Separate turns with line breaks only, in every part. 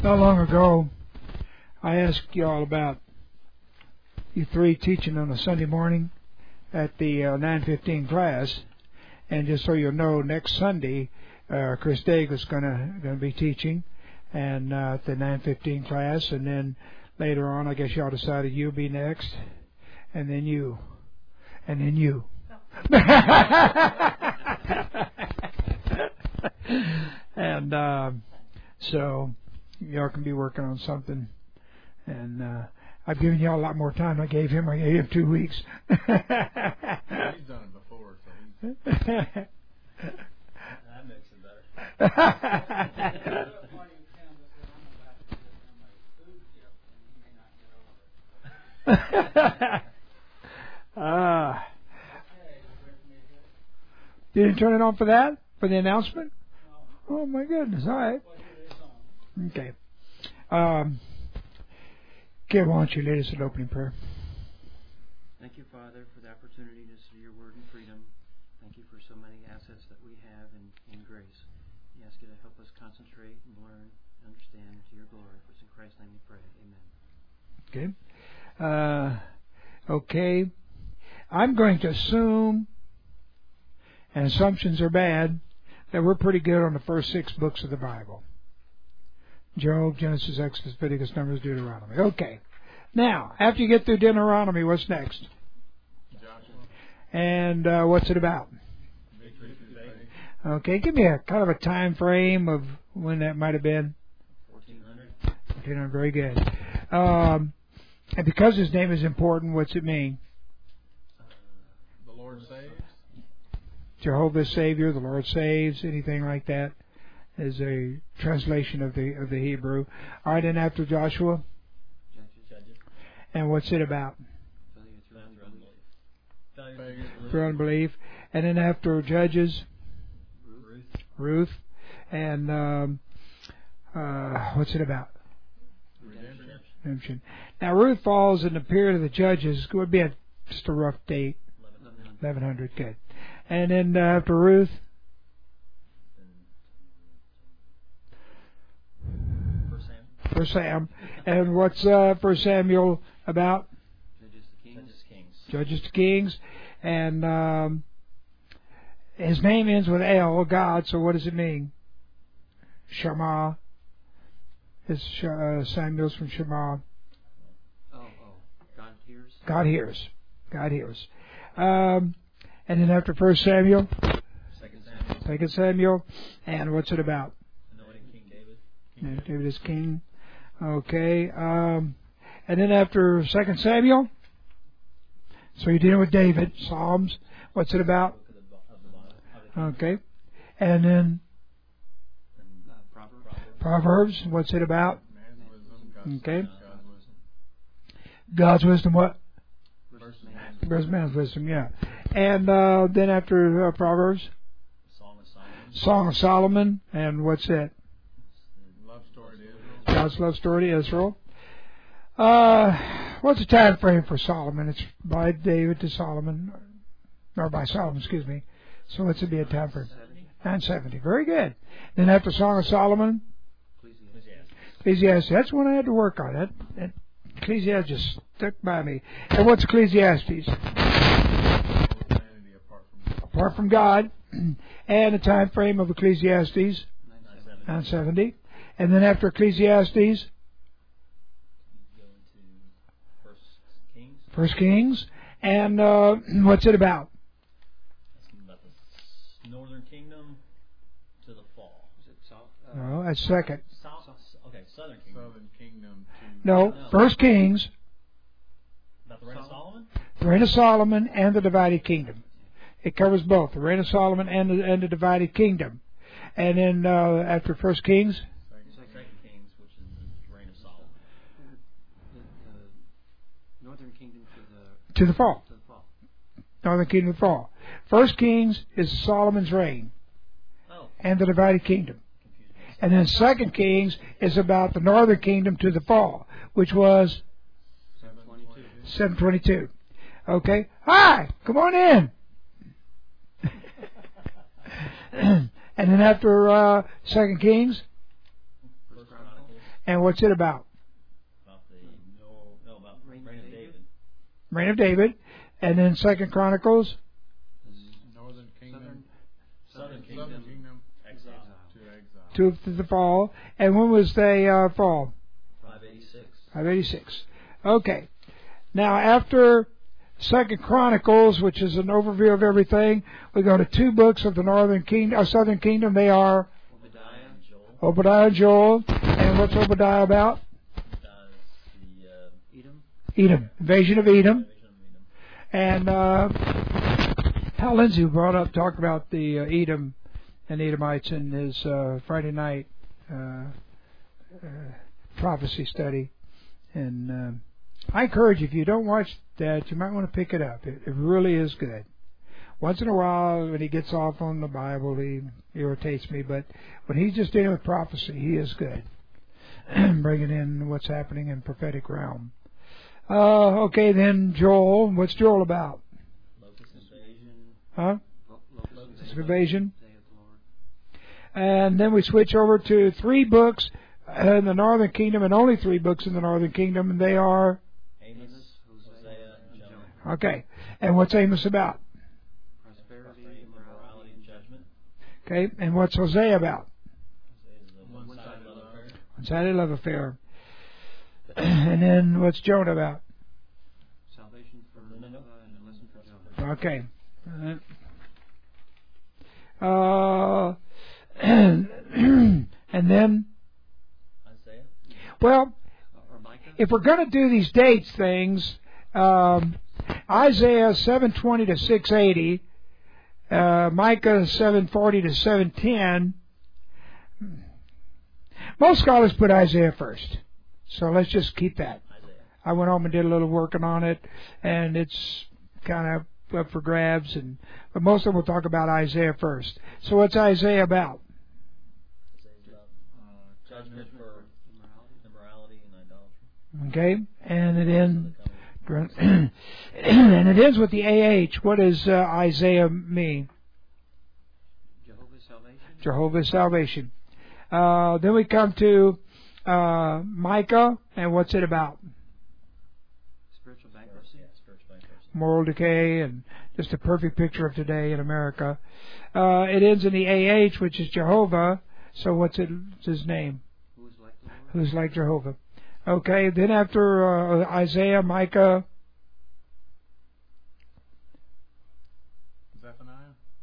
Not long ago, I asked you all about you three teaching on a Sunday morning at the 9:15 class, and just so you know, next Sunday, Chris Daigle is going to be teaching, and at the 9:15 class, and then later on, I guess y'all decided you'll be next, and then you, and then you. And so y'all can be working on something, and I've given y'all a lot more time than I gave him. I gave him 2 weeks.
He's done it before, so
that makes it better.
You didn't turn it on for that? For the announcement? Oh my goodness, all right. Okay. Gil, why don't you lead us in opening prayer?
Thank you, Father, for the opportunity to see your word in freedom. Thank you for so many assets that we have in grace. We ask you to help us concentrate and learn and understand to your glory. For in Christ's name we pray. Amen.
Okay. I'm going to assume, and assumptions are bad, that we're pretty good on the first 6 books of the Bible. Job, Genesis, Exodus, Leviticus, Numbers, Deuteronomy. Okay. Now, after you get through Deuteronomy, what's next?
Joshua.
And what's it about? Okay, give me a kind of a time frame of when that might have been.
1400.
1400, very good. And because his name is important, what's it mean?
The Lord saves.
Jehovah's Savior, the Lord saves, anything like that is a translation of the Hebrew. All right, and after Joshua?
Judges.
And what's it about? For unbelief. And then after Judges? Ruth. And what's it about? Redemption. Now Ruth falls in the period of the Judges. It would be just a rough date. 1100. Good. And then after Ruth? First Sam. And what's First Samuel about? Judges to Kings. And his name ends with El, God, so what does it mean? Shema. Samuel's from Shema. God hears. God hears. And then after First Samuel? Second Samuel. And what's it about?
Anointing King David.
David is king. Okay. And then after 2 Samuel, so you're dealing with David, Psalms. What's it about? Okay. And then Proverbs. What's it about? Okay. God's wisdom. What? First man's wisdom. Yeah. And then after Proverbs, Song of Solomon. And what's that? God's love story to Israel. What's the time frame for Solomon? It's by David to Solomon, or by Solomon, excuse me. So what's it be a time frame? 970. Very good. Then after Song of Solomon, Ecclesiastes. That's one I had to work on. That Ecclesiastes just stuck by me. And what's Ecclesiastes? Apart from God. And the time frame of Ecclesiastes? 970. And then after Ecclesiastes? First Kings. And what's it about?
About the northern kingdom to the fall.
No, that's second.
Southern kingdom.
No, First Kings.
About the reign of Solomon?
The reign of Solomon and the divided kingdom. It covers both, the reign of Solomon and the divided kingdom. And then after First Kings?
Second Kings, which is the reign of Solomon.
The northern kingdom
to the fall. Northern kingdom to the fall. First Kings is Solomon's reign and the divided kingdom. And then Second Kings is about the northern kingdom to the fall, which was 722. Okay. Hi, come on in. And then after Second Kings, And what's it about?
About reign of David.
Reign of David. And then 2 Chronicles.
Northern Kingdom.
Southern
Kingdom.
Exile.
To exile.
To the fall. And when was they fall?
586.
586. Okay. Now after 2 Chronicles, which is an overview of everything, we go to 2 books of the Northern Kingdom, Southern Kingdom. They are Obadiah and Joel. And what's Obadiah about? Edom. Invasion of Edom. And Hal Lindsey talked about the Edom and Edomites in his Friday night prophecy study. And I encourage you, if you don't watch that, you might want to pick it up. It really is good. Once in a while, when he gets off on the Bible, he irritates me. But when he's just dealing with prophecy, he is good. Bringing in what's happening in prophetic realm. Okay, then Joel. What's Joel about?
Locust invasion.
Huh? Locust invasion. And then we switch over to 3 books in the Northern Kingdom, and only 3 books in the Northern Kingdom, and they are
Amos, Hosea, and Jonah.
Okay. And what's Amos about?
Prosperity, immorality, and judgment.
Okay. And what's Hosea about?
Hosea is the one-sided love affair.
One-sided love affair. And then what's Jonah about?
Salvation for Nineveh and a lesson for Jonah.
Okay. And then,
Isaiah.
well,
Or Micah?
if we're going to do these dates things, Isaiah 720 to 680, Micah 740 to 710. Most scholars put Isaiah first, so let's just keep that.
Isaiah.
I went home and did a little working on it, and it's kind of up for grabs. But most of them will talk about Isaiah first. So what's Isaiah about?
Isaiah's about judgment for immorality and idolatry.
Okay, and it ends. And it ends with the AH. What does Isaiah mean?
Jehovah's salvation.
Jehovah's salvation. Then we come to Micah, and what's it about?
Spiritual bankruptcy.
Yeah, spiritual bankruptcy.
Moral decay, and just a perfect picture of today in America. It ends in the AH, which is Jehovah. So what's his name?
Who is like the Lord?
Who's like Jehovah. Okay, then after Isaiah, Micah,
Zephaniah.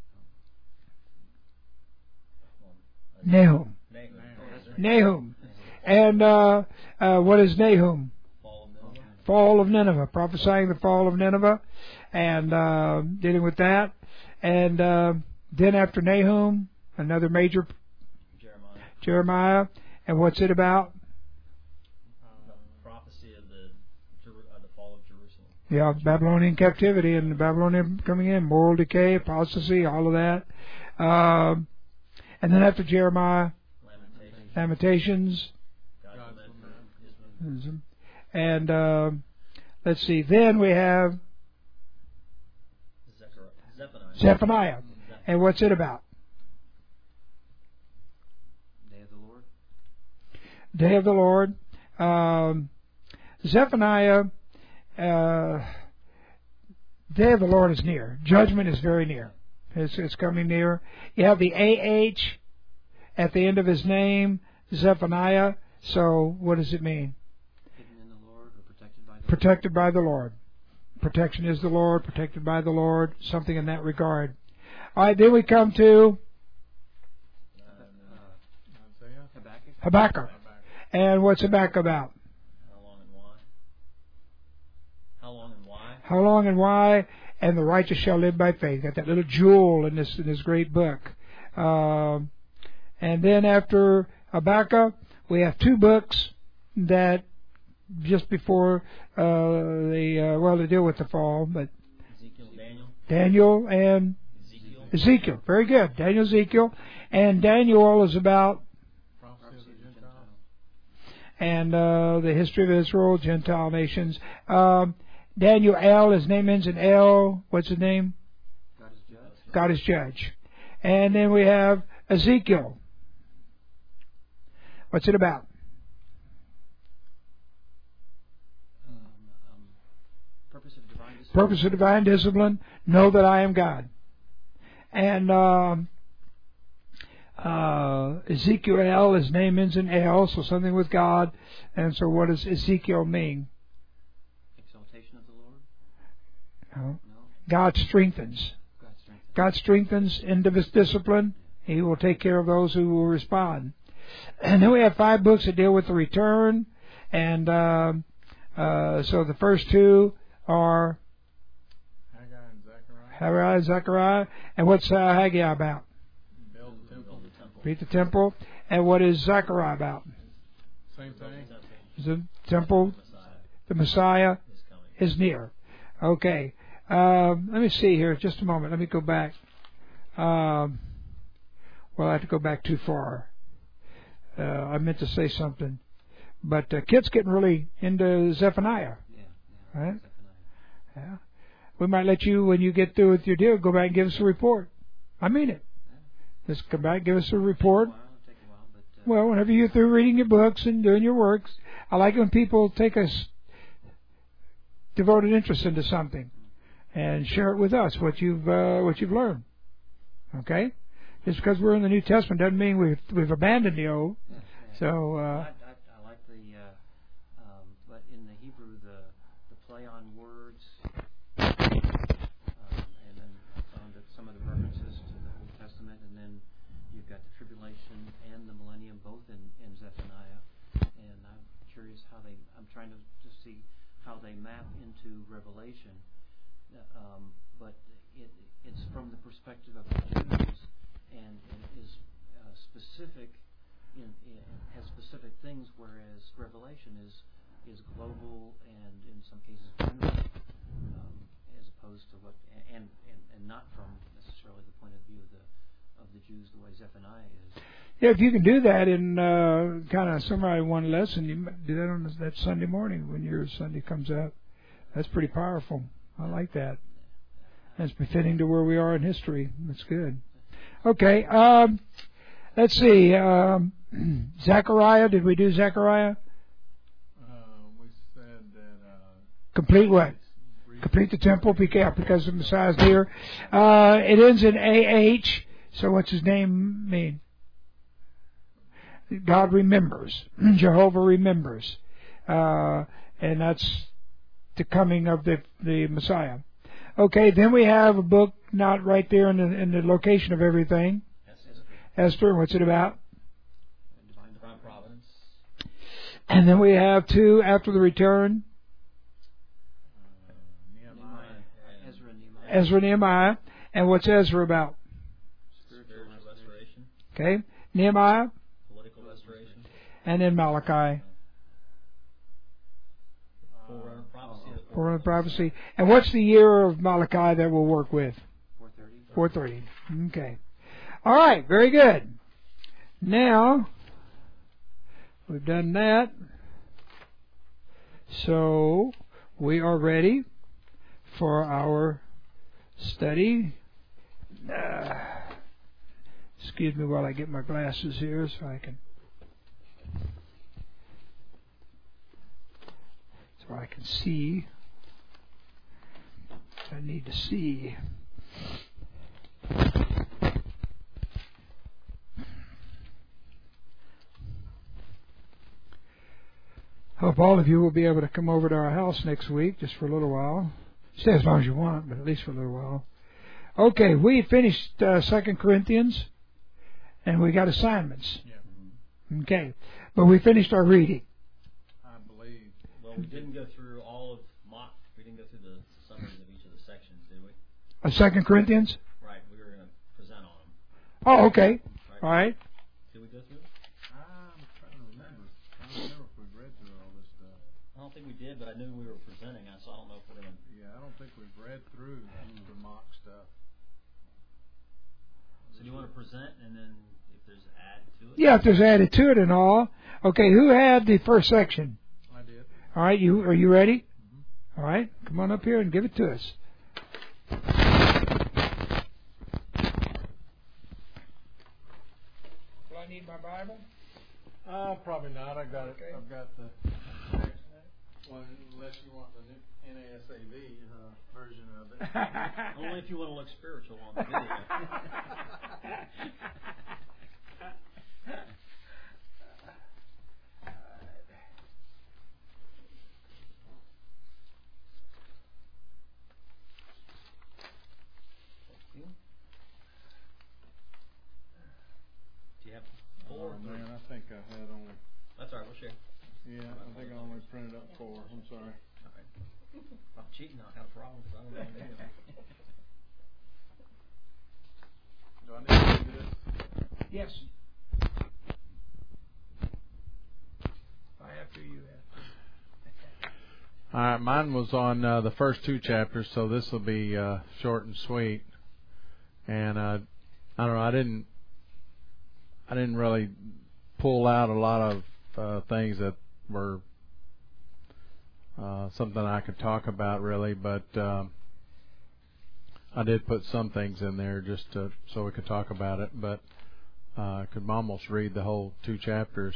Nahum. Nahum. And what is Nahum?
Fall of Nineveh.
Fall of Nineveh, prophesying the fall of Nineveh, and dealing with that. And then after Nahum, another major, Jeremiah. And what's it about?
Prophecy of the fall of Jerusalem.
Yeah, Babylonian captivity and the Babylonian coming in, moral decay, apostasy, all of that. And then after Jeremiah, Lamentations. And let's see, then we have Zephaniah. And what's it about?
Day of the Lord.
Day of the Lord. Zephaniah, Day of the Lord is near. Judgment is very near. It's coming near. You have the AH at the end of his name, Zephaniah. So what does it mean?
Hidden in the Lord or protected by the Lord.
Protected by the Lord. Protection is the Lord, protected by the Lord, something in that regard. All right, then we come to Habakkuk. And what's Habakkuk about?
How long and why? How long and why?
How long and why? And the righteous shall live by faith. Got that little jewel in this great book. And then after Habakkuk, we have 2 books that just before they deal with the fall, but Daniel and Ezekiel. Very good. Daniel, Ezekiel, and Daniel is about and the history of Israel, Gentile nations. Daniel L, his name ends in L. What's his name?
God is judge.
God is judge. And then we have Ezekiel. What's it about? Purpose of divine discipline. Know that I am God. And Ezekiel, his name ends in L, so something with God. And so what does Ezekiel mean?
Exaltation of the Lord?
No.
No.
God strengthens. God strengthens into this discipline. He will take care of those who will respond. And then we have 5 books that deal with the return. And so the first 2 are Haggai and Zechariah. And what's Haggai about?
Build the temple.
Beat the temple. And what is Zechariah about?
Same thing.
The temple, the Messiah is near. Okay. Let me see here. Just a moment. Let me go back. Well, I have to go back too far. I meant to say something. But Kit's getting really into Zephaniah.
Yeah.
Right?
Zephaniah.
Yeah. We might let you, when you get through with your deal, go back and give us a report. I mean it. Just come back, give us a report.
It'll take a while, but
Well, whenever you're through reading your books and doing your works, I like when people take a devoted interest into something and share it with us, what you've learned. Okay? Just because we're in the New Testament doesn't mean we've abandoned the Old. So
I like the, but in the Hebrew, the play on words, and then on some of the references to the Old Testament, and then you've got the tribulation and the millennium both in Zephaniah, and I'm curious I'm trying to just see how they map into Revelation, but it's from the perspective of the Jews, and it is specific. Has specific things, whereas Revelation is global and in some cases general, as opposed to what and not from necessarily the point of view of the Jews the way Zephaniah is.
yeah, if you can do that in kind of summarize one lesson, you might do that on that Sunday morning when your Sunday comes out. That's pretty powerful. I like that. That's befitting to where we are in history. That's good. Okay. Let's see. Zechariah, did we do Zechariah?
We said that.
Complete what? Complete the temple because the Messiah's here. It ends in AH. So what's his name mean? God remembers. Jehovah remembers. And that's the coming of the Messiah. Okay, then we have a book not right there in the location of everything. Esther, what's it about?
Divine providence.
And then we have 2 after the return.
Nehemiah.
Ezra, Nehemiah. And what's Ezra about?
Spiritual restoration.
Okay. Nehemiah.
Political restoration.
And then Malachi.
Forerunner prophecy.
Forerunner prophecy. And what's the year of Malachi that we'll work with?
430.
430. Okay. All right. Very good. Now, we've done that. So, we are ready for our study. Excuse me while I get my glasses here so I can see. I need to see. Hope all of you will be able to come over to our house next week just for a little while. Stay as long as you want, but at least for a little while. Okay, we finished 2 Corinthians, and we got assignments.
Yeah.
Okay, but we finished our reading.
I believe.
Well, we didn't go through all of we didn't go through the summaries of each of the sections, did we?
Of 2 Corinthians?
Right, we were going to present on them.
Oh, okay.
Right.
All right.
Did we go through it?
I'm trying to remember. I don't remember if we read through all this stuff.
I don't think we did, but I knew we were presenting, so I don't know if we're going to...
Yeah, I don't think we've read through the mock stuff.
So do you want to present, and then if there's add to it?
Yeah, if there's added to it and all. Okay, who had the first section?
I did.
All right, are you ready?
Mm-hmm.
All right, come on up here and give it to us. Do I need my Bible?
Probably not. I got it.
Okay.
I've got the text. Well, unless you want the new NASAV version of it.
Only if you want to look spiritual on the video. Do you have 4 or 3?
Man, I think I had only.
That's all right. We'll share.
Yeah, I think I only printed up 4. I'm sorry.
All right. If I'm cheating, I'll have a problem because I don't know what I'm doing.
Do I need to do this?
Yes. If I have to, you have to.
All right, mine was on the first 2 chapters, so this will be short and sweet. And I don't know, I didn't really pull out a lot of things that were something I could talk about really, but I did put some things in there just so we could talk about it. But I could almost read the whole 2 chapters.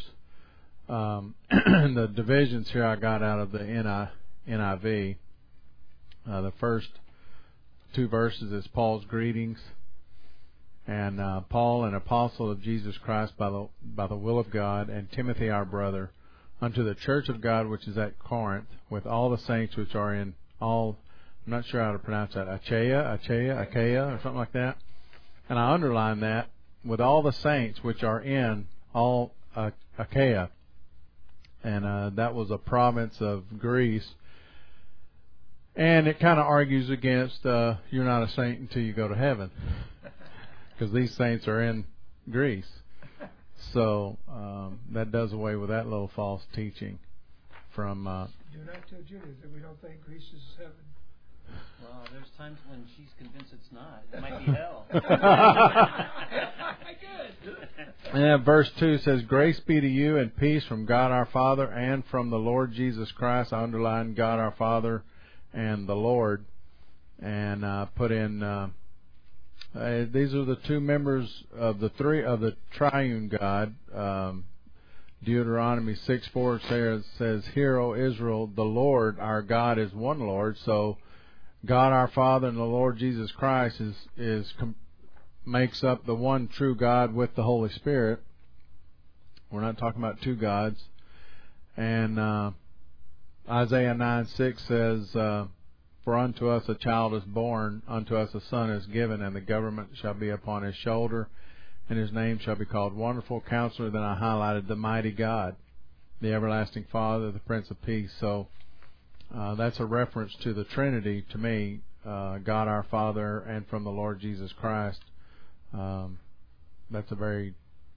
The divisions here I got out of the NIV. The first 2 verses is Paul's greetings. And Paul, an apostle of Jesus Christ by the will of God, and Timothy our brother, unto the church of God which is at Corinth, with all the saints which are in all, I'm not sure how to pronounce that, Achaia, or something like that. And I underline that, with all the saints which are in all Achaia. And that was a province of Greece. And it kind of argues against you're not a saint until you go to heaven. Because these saints are in Greece. So that does away with that little false teaching from...
Do not tell Judith that we don't think Greece is heaven.
Well, there's times when she's convinced it's not. It might be hell.
Good.
And verse 2 says, Grace be to you and peace from God our Father and from the Lord Jesus Christ. I underline God our Father and the Lord. And put in... these are the 2 members of the triune God. Deuteronomy 6:4 says, Hear, O Israel, the Lord our God is one Lord. So God our Father and the Lord Jesus Christ makes up the one true God with the Holy Spirit. We're not talking about 2 gods. And Isaiah 9:6 says, For unto us a child is born, unto us a son is given, and the government shall be upon his shoulder, and his name shall be called Wonderful Counselor. Then I highlighted the Mighty God, the Everlasting Father, the Prince of Peace. So that's a reference to the Trinity to me, God our Father and from the Lord Jesus Christ. That's a very,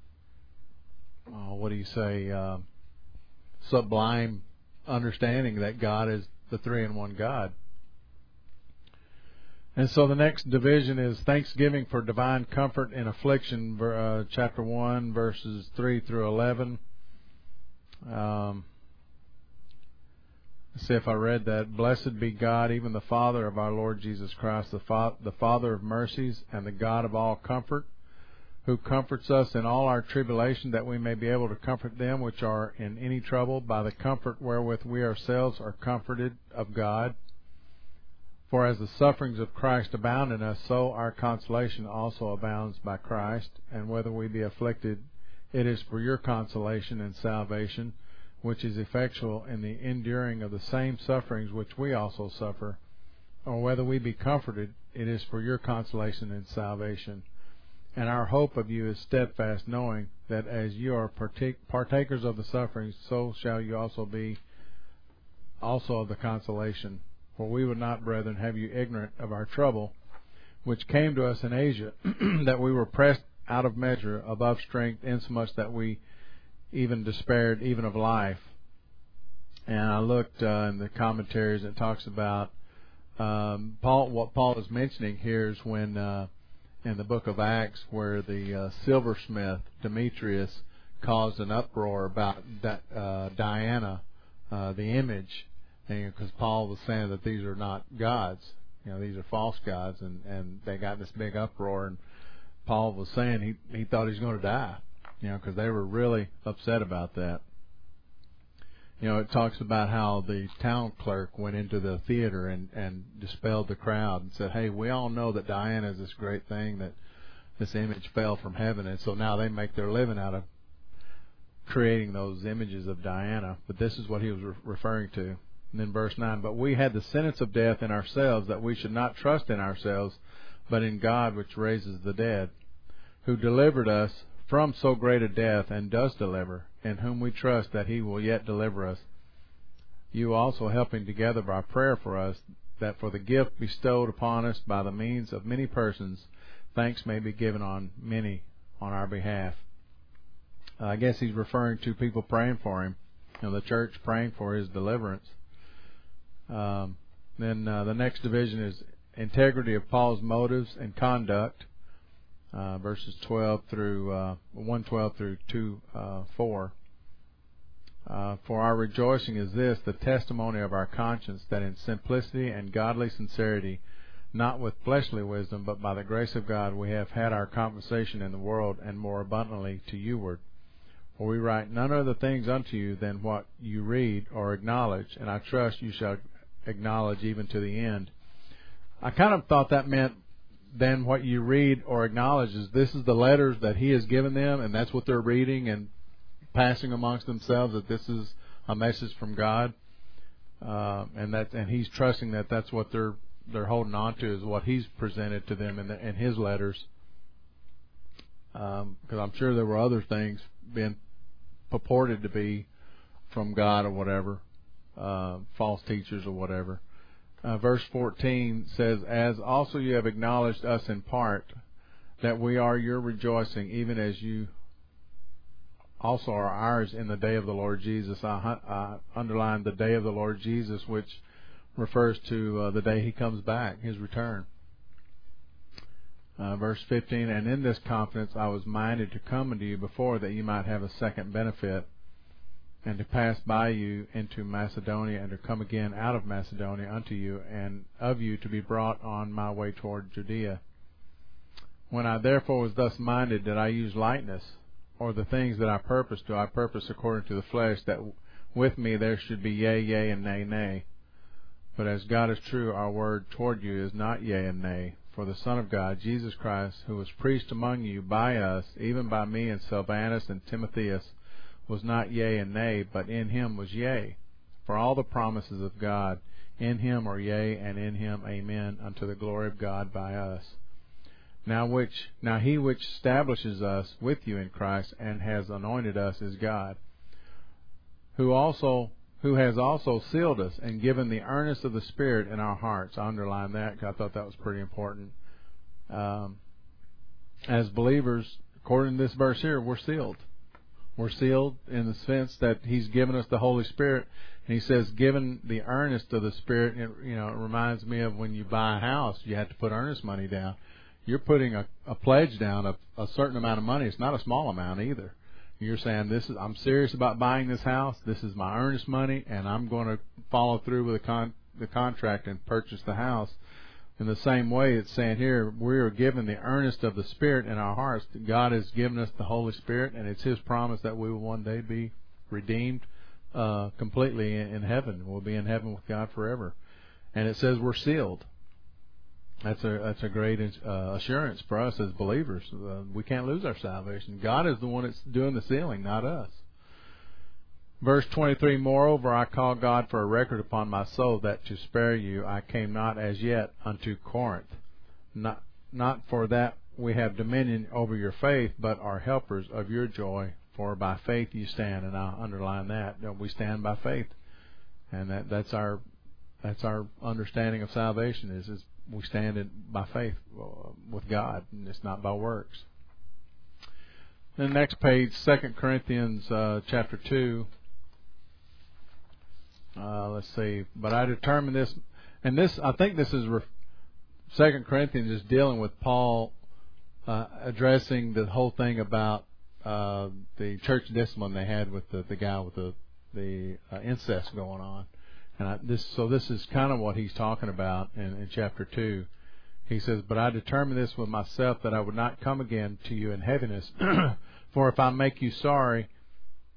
sublime understanding that God is the 3-in-1 God. And so the next division is Thanksgiving for Divine Comfort in Affliction, chapter 1, verses 3 through 11. Let's see if I read that. Blessed be God, even the Father of our Lord Jesus Christ, the Father of mercies and the God of all comfort, who comforts us in all our tribulation, that we may be able to comfort them which are in any trouble by the comfort wherewith we ourselves are comforted of God. For as the sufferings of Christ abound in us, so our consolation also abounds by Christ. And whether we be afflicted, it is for your consolation and salvation, which is effectual in the enduring of the same sufferings which we also suffer. Or whether we be comforted, it is for your consolation and salvation. And our hope of you is steadfast, knowing that as you are partakers of the sufferings, so shall you also be also of the consolation. For we would not, brethren, have you ignorant of our trouble, which came to us in Asia, that we were pressed out of measure, above strength, insomuch that we even despaired even of life. And I looked in the commentaries, it talks about what Paul is mentioning here is when in the book of Acts, where the silversmith Demetrius caused an uproar about Diana, the image. Because Paul was saying that these are not gods, these are false gods, and they got this big uproar. And Paul was saying he thought he was going to die, because they were really upset about that. it talks about how the town clerk went into the theater and dispelled the crowd and said, hey, we all know that Diana is this great thing, that this image fell from heaven, and so now they make their living out of creating those images of Diana. But this is what he was referring to. And then verse 9, but we had the sentence of death in ourselves, that we should not trust in ourselves, but in God which raises the dead, who delivered us from so great a death, and does deliver, in whom we trust that he will yet deliver us. You also helping together by prayer for us, that for the gift bestowed upon us by the means of many persons, thanks may be given on our behalf. I guess he's referring to people praying for him, the church praying for his deliverance. Then the next division is integrity of Paul's motives and conduct, verses 1:12 through 2:4. For our rejoicing is this, the testimony of our conscience, that in simplicity and godly sincerity, not with fleshly wisdom, but by the grace of God, we have had our conversation in the world, and more abundantly to youward. For we write none other things unto you than what you read or acknowledge, and I trust you shall acknowledge even to the end. I kind of thought that meant then what you read or acknowledge is this is the letters that he has given them, and that's what they're reading and passing amongst themselves, that this is a message from God, and he's trusting that that's what they're holding on to, is what he's presented to them in his letters. Because I'm sure there were other things being purported to be from God or whatever, false teachers or whatever. Verse 14 says, as also you have acknowledged us in part, that we are your rejoicing, even as you also are ours in the day of the Lord Jesus. I underlined the day of the Lord Jesus, which refers to the day he comes back, his return. Verse 15, and in this confidence I was minded to come unto you before, that you might have a second benefit, and to pass by you into Macedonia, and to come again out of Macedonia unto you, and of you to be brought on my way toward Judea. When I therefore was thus minded, did I use lightness, or the things that I purpose, do I purpose according to the flesh, that with me there should be yea, yea, and nay, nay? But as God is true, our word toward you is not yea and nay. For the Son of God, Jesus Christ, who was preached among you by us, even by me and Silvanus and Timotheus, was not yea and nay, but in him was yea. For all the promises of God in him are yea, and in him amen, unto the glory of God by us. Now he which establishes us with you in Christ, and has anointed us, is God, who has also sealed us and given the earnest of the Spirit in our hearts. I underlined that because I thought that was pretty important. As believers, according to this verse here, we're sealed. We're sealed in the sense that he's given us the Holy Spirit. And he says, given the earnest of the Spirit, it reminds me of when you buy a house, you have to put earnest money down. You're putting a pledge down of a certain amount of money. It's not a small amount either. You're saying, I'm serious about buying this house. This is my earnest money, and I'm going to follow through with the contract and purchase the house. In the same way, it's saying here, we are given the earnest of the Spirit in our hearts. God has given us the Holy Spirit, and it's his promise that we will one day be redeemed completely in heaven. We'll be in heaven with God forever. And it says we're sealed. That's a great assurance for us as believers. We can't lose our salvation. God is the one that's doing the sealing, not us. Verse 23, moreover, I call God for a record upon my soul, that to spare you I came not as yet unto Corinth. Not for that we have dominion over your faith, but are helpers of your joy, for by faith you stand. And I'll underline that. We stand by faith. And that's our understanding of salvation is we stand by faith with God, and it's not by works. Then the next page, 2 Corinthians chapter 2. Let's see. But I determined this, and I think this is 2 Corinthians is dealing with Paul addressing the whole thing about the church discipline they had with the guy with the incest going on. And this is kind of what he's talking about in chapter 2. He says, but I determined this with myself, that I would not come again to you in heaviness. For if I make you sorry,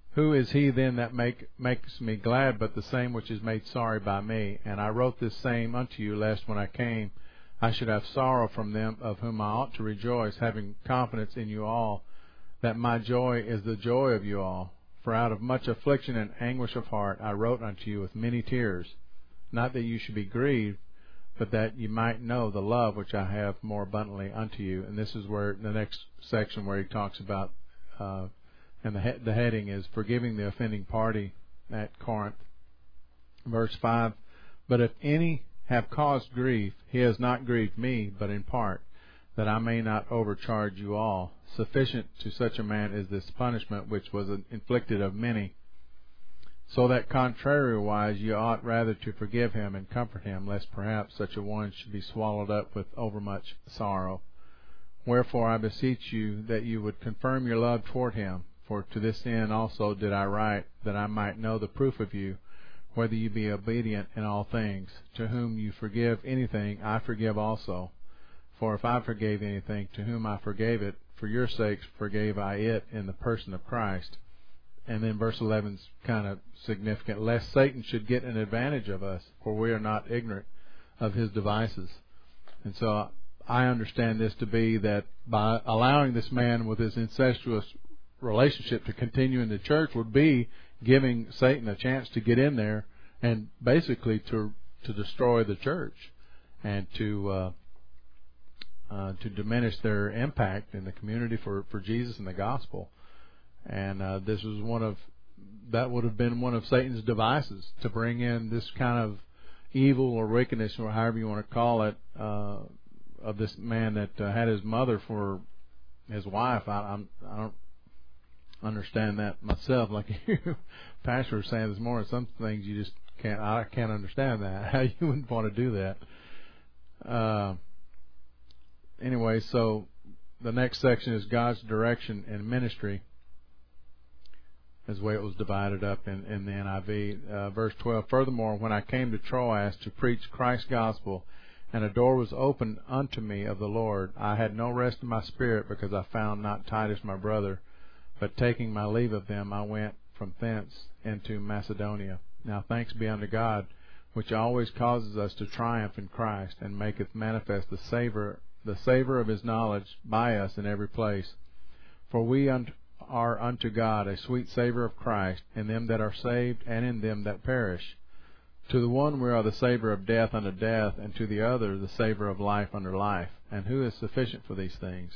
Who is he then that makes me glad but the same which is made sorry by me? And I wrote this same unto you, lest when I came I should have sorrow from them of whom I ought to rejoice, having confidence in you all, that my joy is the joy of you all. For out of much affliction and anguish of heart I wrote unto you with many tears, not that you should be grieved, but that you might know the love which I have more abundantly unto you. And this is where the next section where he talks about, and the heading is forgiving the offending party at Corinth. Verse 5, but if any have caused grief, he has not grieved me, but in part, that I may not overcharge you all. Sufficient to such a man is this punishment which was inflicted of many. So that contrariwise you ought rather to forgive him and comfort him, lest perhaps such a one should be swallowed up with overmuch sorrow. Wherefore I beseech you that you would confirm your love toward him. For to this end also did I write, that I might know the proof of you, whether you be obedient in all things. To whom you forgive anything, I forgive also. For if I forgave anything, to whom I forgave it, for your sakes forgave I it in the person of Christ. And then verse 11 is kind of significant. Lest Satan should get an advantage of us, for we are not ignorant of his devices. And so I understand this to be that by allowing this man with his incestuous relationship to continue in the church would be giving Satan a chance to get in there and basically to destroy the church and to diminish their impact in the community for Jesus and the gospel. And this was that would have been one of Satan's devices to bring in this kind of evil or wickedness, or however you want to call it, of this man that had his mother for his wife. I don't understand that myself. Like you, Pastor, was saying this morning, some things you just can't. I can't understand that. How you wouldn't want to do that. Anyway, so the next section is God's direction in ministry, is the way it was divided up in the NIV. Verse 12, furthermore, when I came to Troas to preach Christ's gospel, and a door was opened unto me of the Lord, I had no rest in my spirit, because I found not Titus my brother. But taking my leave of them, I went from thence into Macedonia. Now thanks be unto God, which always causes us to triumph in Christ, and maketh manifest the savor of his knowledge by us in every place. For we are unto God a sweet savor of Christ in them that are saved and in them that perish. To the one we are the savor of death unto death, and to the other the savor of life unto life. And who is sufficient for these things?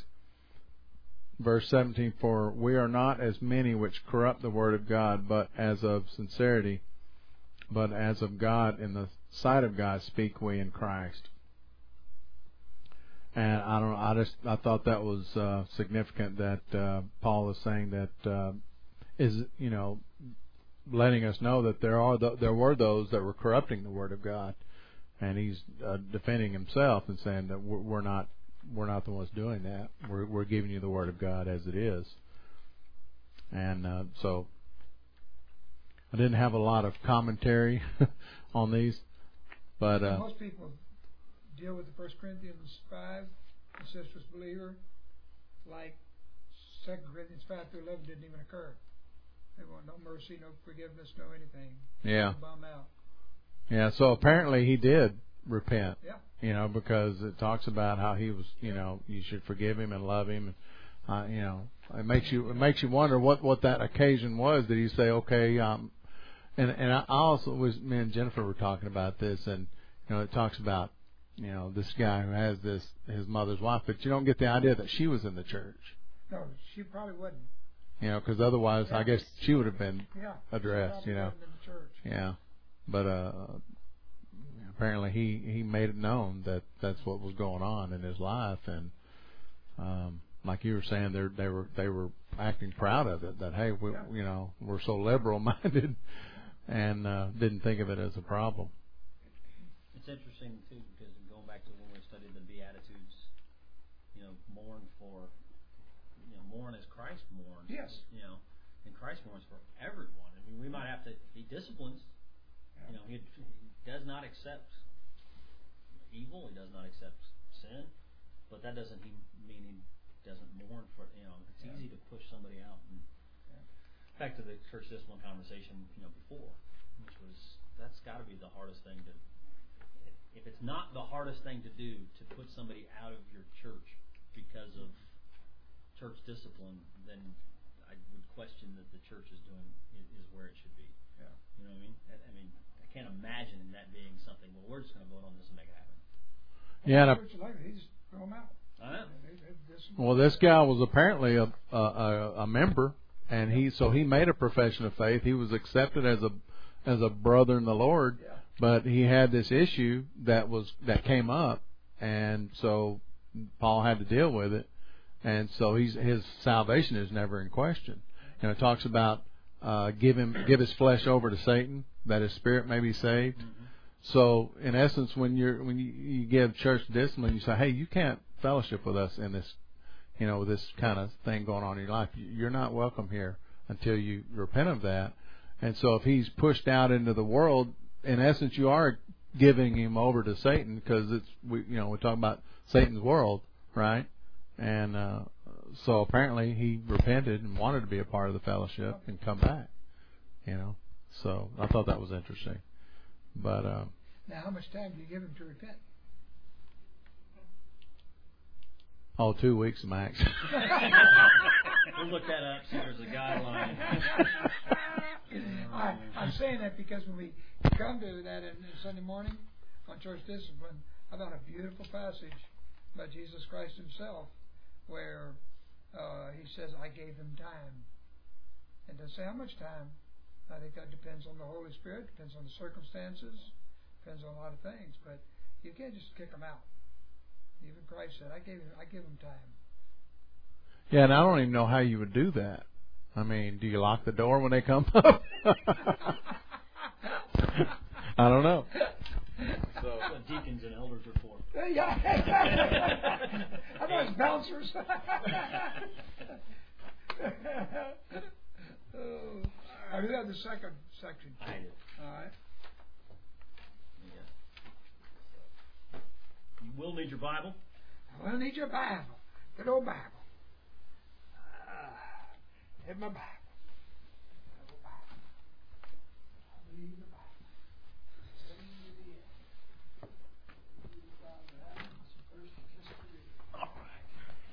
Verse 17, for we are not as many which corrupt the word of God, but as of sincerity, but as of God, in the sight of God speak we in Christ. And I thought that was significant that Paul is saying that is letting us know that there were those that were corrupting the word of God, and he's defending himself and saying that we're not the ones doing that. We're giving you the word of God as it is. And so I didn't have a lot of commentary on these, but
most people deal with the 1 Corinthians 5, incestuous believer, like 2 Corinthians 5 through 11 didn't even occur. They want no mercy, no forgiveness, no anything.
Yeah.
Bum out.
Yeah. So apparently he did repent.
Yeah.
Because it talks about how he was. You should forgive him and love him. And, it makes you wonder what that occasion was. Did he say, okay? And I also me and Jennifer were talking about this, and it talks about this guy who has his mother's wife, but you don't get the idea that she was in the church.
No, she probably wasn't.
Because otherwise, I guess she would have been
She
addressed.
probably wasn't in the church.
Yeah, but apparently he made it known that that's what was going on in his life, and like you were saying, they were acting proud of it. That hey, we're so liberal minded, and didn't think of it as a problem.
It's interesting too, because going back to when we studied the Beatitudes, mourn as Christ mourned.
Yes.
And Christ mourns for everyone. I mean, we might have to. He disciplines.
Yeah.
He does not accept evil. He does not accept sin. But that doesn't mean he doesn't mourn for. It's easy to push somebody out. back to the church discipline conversation, before, which was that's got to be the hardest thing to. If it's not the hardest thing to do to put somebody out of your church because of church discipline, then I would question that the church is where it should be.
Yeah.
You know what I mean? I can't imagine that being something. Well, we're just going to vote on this and make it happen.
Yeah.
He just throw them out.
Well, this guy was apparently a member, and he made a profession of faith. He was accepted as a brother in the Lord, but he had this issue that came up, and so Paul had to deal with it, and so his salvation is never in question. It talks about give his flesh over to Satan that his spirit may be saved.
Mm-hmm.
So in essence, when you give church discipline, you say, hey, you can't fellowship with us in this, this kind of thing going on in your life. You're not welcome here until you repent of that. And so if he's pushed out into the world, in essence, you are giving him over to Satan, because we're talking about Satan's world, right? And so apparently he repented and wanted to be a part of the fellowship and come back. So I thought that was interesting. But
now, how much time do you give him to repent?
2 weeks max.
We'll look that up. See if there's a guideline.
I'm saying that because when we come to that in Sunday morning on church discipline, I found a beautiful passage by Jesus Christ Himself where He says, "I gave them time," and to say how much time. I think that depends on the Holy Spirit, depends on the circumstances, depends on a lot of things. But you can't just kick them out. Even Christ said, "I give them time."
Yeah, and I don't even know how you would do that. I mean, do you lock the door when they come up? I don't know.
So what deacons and elders are for.
Yeah. I thought it's bouncers. I do have the second section.
I do.
All right.
Yeah. You will need your Bible.
I will need your Bible. Good old Bible. Have my Bible. I believe the Bible.
All right.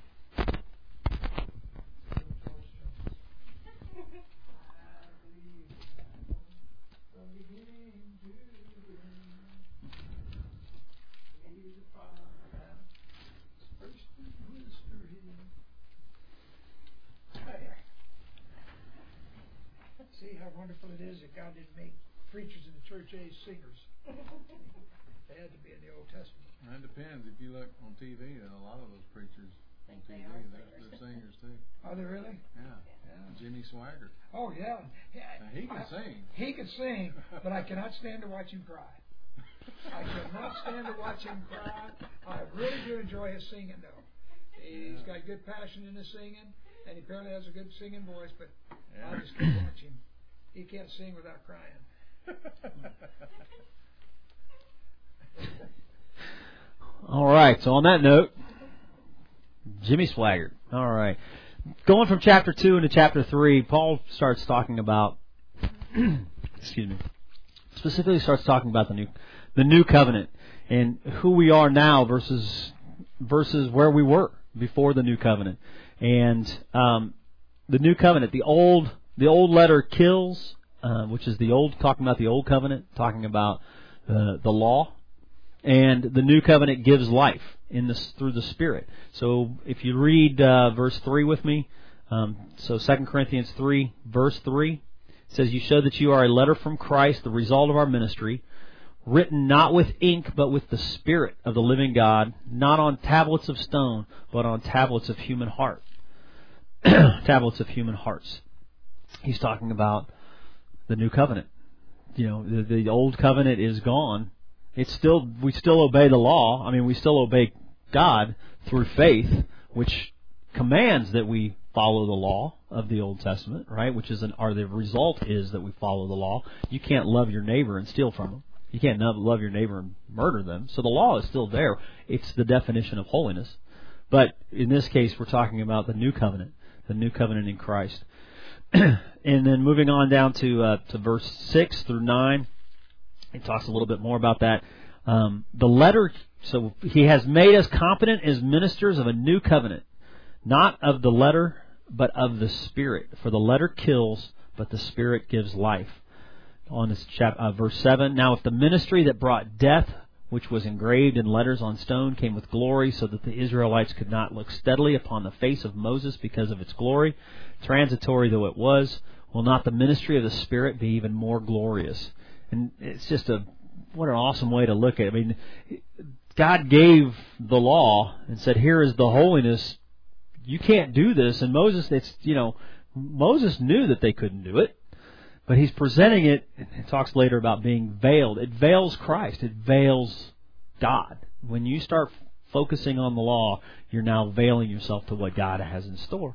See how wonderful it is that God didn't make preachers in the church age singers. They had to be in the Old Testament.
It depends. If you look on TV, a lot of those preachers on TV, they're singers too.
Are they really?
Yeah. Jimmy Swaggart.
Oh, yeah.
Now, he can sing.
He can sing, but I cannot stand to watch him cry. I cannot stand to watch him cry. I really do enjoy his singing, though. He's got good passion in his singing, and he apparently has a good singing voice, but I just can't watch him. He can't sing without crying.
All right, so on that note, Jimmy Swaggart. All right. Going from chapter 2 into chapter 3, Paul starts talking about, specifically starts talking about the new covenant and who we are now versus where we were before the new covenant. And the new covenant, the old letter kills, which is talking about the old covenant, talking about the law. And the new covenant gives life through the Spirit. So if you read verse 3 with me, so 2 Corinthians 3, verse 3, says, "You show that you are a letter from Christ, the result of our ministry, written not with ink, but with the Spirit of the living God, not on tablets of stone, but on tablets of human heart." Tablets of human hearts. He's talking about the new covenant. The old covenant is gone. We still obey the law. I mean, we still obey God through faith, which commands that we follow the law of the Old Testament, right? The result is that we follow the law. You can't love your neighbor and steal from them. You can't love your neighbor and murder them. So the law is still there. It's the definition of holiness. But in this case, we're talking about the new covenant in Christ. And then moving on down to verse 6 through 9, it talks a little bit more about that. The letter, so he has made us competent as ministers of a new covenant, not of the letter, but of the Spirit. For the letter kills, but the Spirit gives life. On this verse 7, now if the ministry that brought death, which was engraved in letters on stone, came with glory, so that the Israelites could not look steadily upon the face of Moses because of its glory, transitory though it was, will not the ministry of the Spirit be even more glorious? And it's just what an awesome way to look at it. I mean, God gave the law and said, here is the holiness. You can't do this. And Moses, Moses knew that they couldn't do it. But he's presenting it, it talks later about being veiled. It veils Christ. It veils God. When you start focusing on the law, you're now veiling yourself to what God has in store.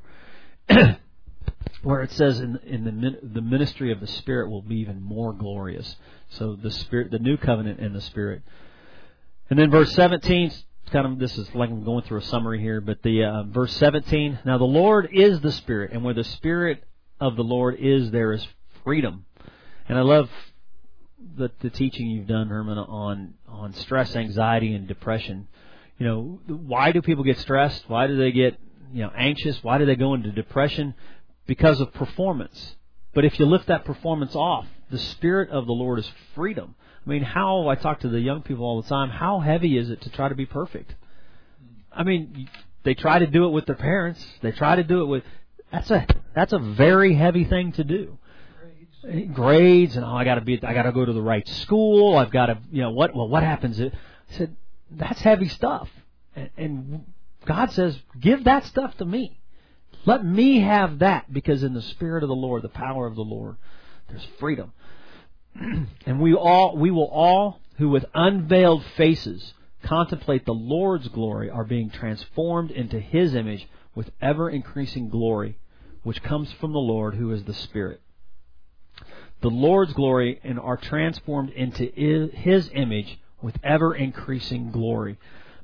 Where it says in the ministry of the Spirit will be even more glorious. So the Spirit, the new covenant and the Spirit. And then verse 17, this is like I'm going through a summary here, but the verse 17, now the Lord is the Spirit, and where the Spirit of the Lord is, there is freedom. And I love the teaching you've done, Herman, on stress, anxiety, and depression. Why do people get stressed? Why do they get anxious? Why do they go into depression? Because of performance. But if you lift that performance off, the Spirit of the Lord is freedom. I mean, I talk to the young people all the time, how heavy is it to try to be perfect? I mean, they try to do it with their parents. They try to do it with... That's a very heavy thing to do. Grades and I got to go to the right school. I've got to what happens? I said that's heavy stuff, and God says give that stuff to me. Let me have that, because in the Spirit of the Lord, the power of the Lord, there's freedom. And we will all who with unveiled faces contemplate the Lord's glory are being transformed into His image with ever increasing glory, which comes from the Lord, who is the Spirit. The Lord's glory, and are transformed into His image with ever increasing glory.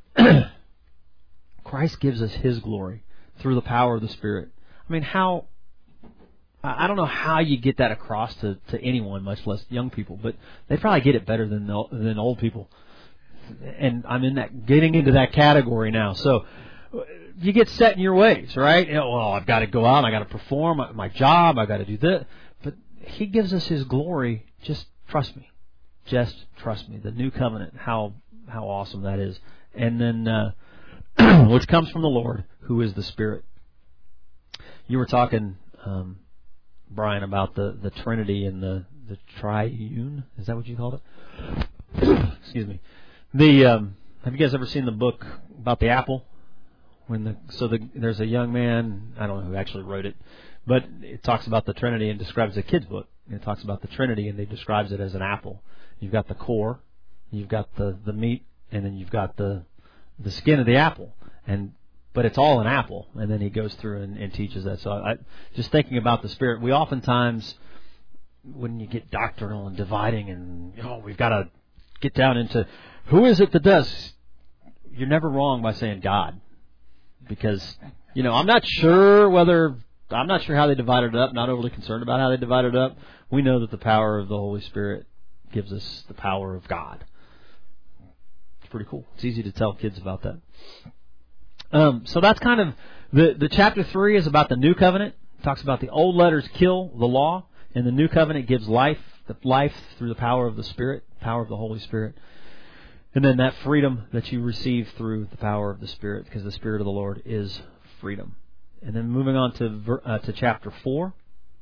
Christ gives us His glory through the power of the Spirit. I mean, I don't know how you get that across to anyone, much less young people, but they probably get it better than old people. And I'm getting into that category now. So you get set in your ways, right? I've got to go out, I got to perform my job, I've got to do this. But He gives us His glory. Just trust me. Just trust me. The new covenant, how awesome that is. And then, which comes from the Lord, who is the Spirit. You were talking, Brian, about the Trinity and the triune. Is that what you called it? Excuse me. Have you guys ever seen the book about the apple? There's a young man, I don't know who actually wrote it, but it talks about the Trinity and describes a kid's book. And it talks about the Trinity, and they describes it as an apple. You've got the core, you've got the meat, and then you've got the skin of the apple. But it's all an apple. And then he goes through and teaches that. So just thinking about the Spirit, we oftentimes, when you get doctrinal and dividing, and we've got to get down into who is it that does. You're never wrong by saying God, because I'm not sure how they divided it up. Not overly concerned about how they divided it up. We know that the power of the Holy Spirit gives us the power of God. It's pretty cool. It's easy to tell kids about that. So that's kind of the chapter 3 is about the new covenant. It talks about the old letters kill the law, and the new covenant gives life through the power of the Spirit, power of the Holy Spirit. And then that freedom that you receive through the power of the Spirit, because the Spirit of the Lord is freedom. And then moving on to chapter 4.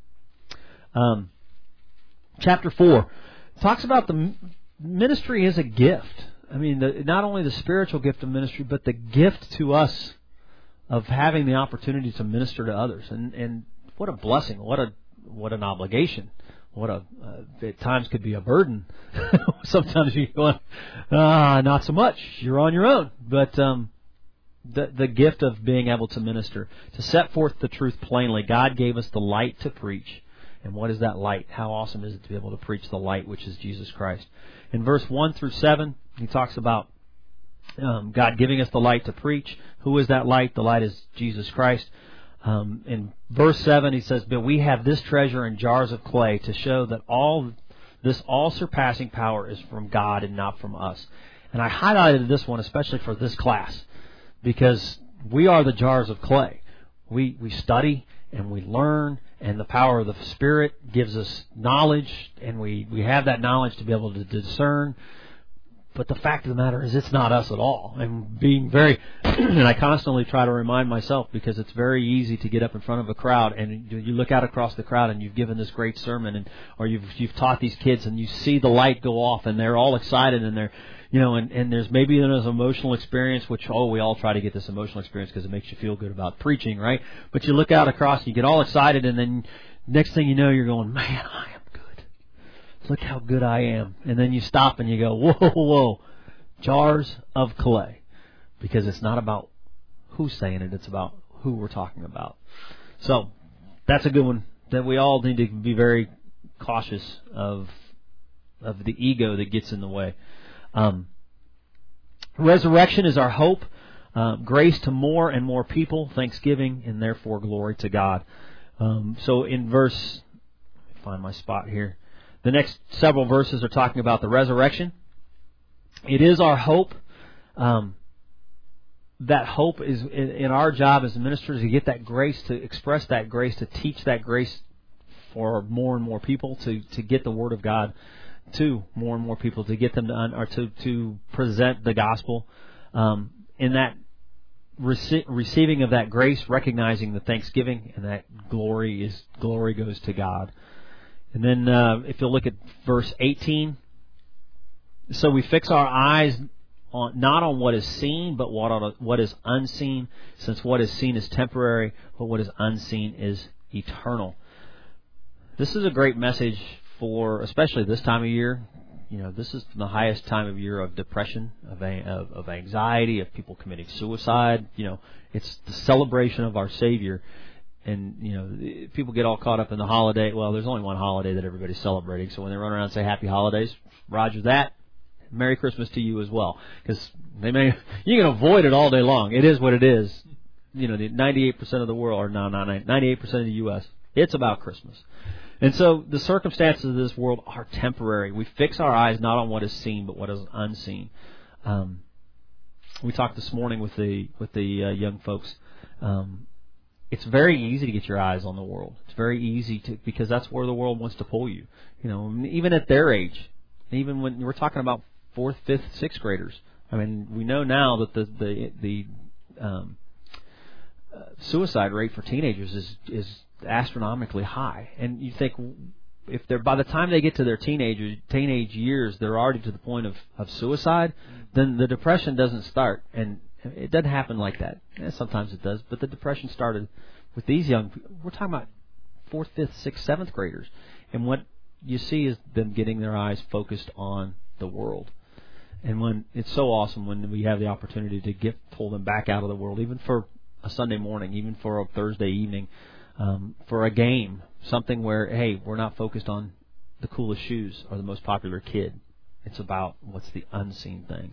Chapter 4 talks about the ministry is a gift. I mean, not only the spiritual gift of ministry, but the gift to us of having the opportunity to minister to others. And what a blessing! What an obligation! At times could be a burden. Sometimes you go, not so much. You're on your own. But the gift of being able to minister, to set forth the truth plainly. God gave us the light to preach. And what is that light? How awesome is it to be able to preach the light, which is Jesus Christ? In verse 1 through 7, he talks about God giving us the light to preach. Who is that light? The light is Jesus Christ. In verse 7, he says, "But we have this treasure in jars of clay to show that this all-surpassing power is from God and not from us." And I highlighted this one especially for this class because we are the jars of clay. We study and we learn, and the power of the Spirit gives us knowledge, and we have that knowledge to be able to discern. But the fact of the matter is it's not us at all. And being very, and I constantly try to remind myself because it's very easy to get up in front of a crowd and you look out across the crowd and you've given this great sermon or you've taught these kids and you see the light go off and they're all excited and they're, and there's maybe an emotional experience, which, we all try to get this emotional experience because it makes you feel good about preaching, right? But you look out across and you get all excited and then next thing you know you're going, man, I am good. Look how good I am. And then you stop and you go, whoa, jars of clay. Because it's not about who's saying it, it's about who we're talking about. So, that's a good one that we all need to be very cautious of the ego that gets in the way. Resurrection is our hope, grace to more and more people, thanksgiving, and therefore glory to God. So in verse, let me find my spot here. The next several verses are talking about the resurrection. It is our hope. That hope is in our job as ministers to get that grace, to express that grace, to teach that grace for more and more people, to get the Word of God to more and more people, to get them to present the gospel. In that receiving of that grace, recognizing the thanksgiving, and that glory goes to God. And then if you'll look at verse 18, so we fix our eyes not on what is seen, but what is unseen, since what is seen is temporary, but what is unseen is eternal. This is a great message for especially this time of year. This is the highest time of year of depression, of anxiety, of people committing suicide. It's the celebration of our Savior. And, people get all caught up in the holiday. Well, there's only one holiday that everybody's celebrating. So when they run around and say Happy Holidays, roger that. Merry Christmas to you as well. Because you can avoid it all day long. It is what it is. The 98% of the world, or no, not 98% of the U.S., it's about Christmas. And so the circumstances of this world are temporary. We fix our eyes not on what is seen, but what is unseen. We talked this morning with the young folks. It's very easy to get your eyes on the world. It's very easy because that's where the world wants to pull you. Even at their age, even when we're talking about 4th, 5th, 6th graders. I mean, we know now that the suicide rate for teenagers is astronomically high. And you think if they're, by the time they get to their teenage years, they're already to the point of suicide, then the depression doesn't start. And it doesn't happen like that. Sometimes it does, but the depression started with these young people. We're talking about 4th, 5th, 6th, 7th graders. And what you see is them getting their eyes focused on the world. And when it's so awesome when we have the opportunity to pull them back out of the world, even for a Sunday morning, even for a Thursday evening, for a game, something where, hey, we're not focused on the coolest shoes or the most popular kid. It's about what's the unseen things.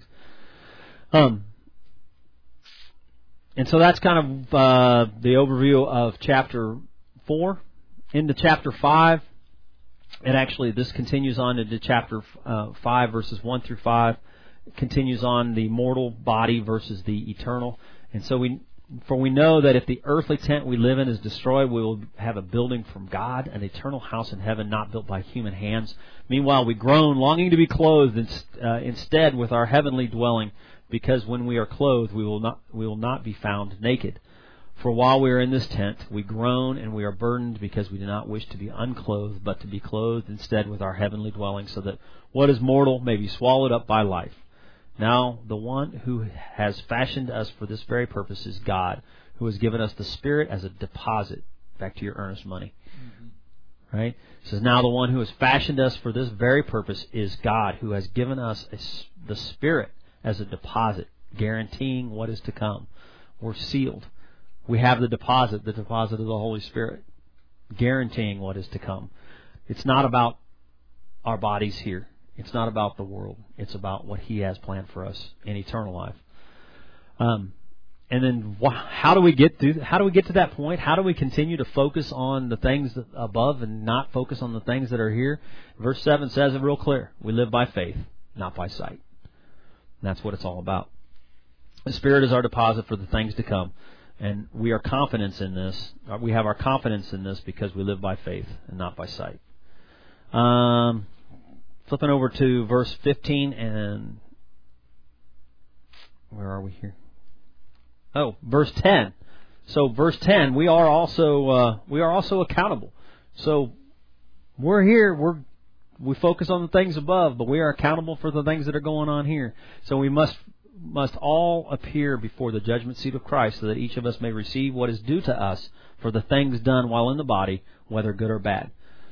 And so that's kind of the overview of chapter 4. Into chapter 5, and actually this continues on into chapter 5, verses 1 through 5. It continues on the mortal body versus the eternal. And so we know that if the earthly tent we live in is destroyed, we will have a building from God, an eternal house in heaven, not built by human hands. Meanwhile, we groan, longing to be clothed instead with our heavenly dwelling, because when we are clothed, we will not be found naked. For while we are in this tent, we groan and we are burdened, because we do not wish to be unclothed, but to be clothed instead with our heavenly dwelling, so that what is mortal may be swallowed up by life. Now, the one who has fashioned us for this very purpose is God, who has given us the Spirit as a deposit. Back to your earnest money. Mm-hmm. Right? It says, now the one who has fashioned us for this very purpose is God, who has given us the Spirit as a deposit, guaranteeing what is to come. We're sealed. We have the deposit of the Holy Spirit, guaranteeing what is to come. It's not about our bodies here. It's not about the world. It's about what He has planned for us in eternal life. then how do we get to that point? How do we continue to focus on the things above and not focus on the things that are here? Verse 7 says it real clear. We live by faith, not by sight. And that's what it's all about. The Spirit is our deposit for the things to come. And we are confident in this. We have our confidence in this because we live by faith and not by sight. Flipping over to verse 15 and where are we here? Oh, verse 10. So verse 10, we are also accountable. So we're here, we focus on the things above, but we are accountable for the things that are going on here. So we must all appear before the judgment seat of Christ so that each of us may receive what is due to us for the things done while in the body, whether good or bad.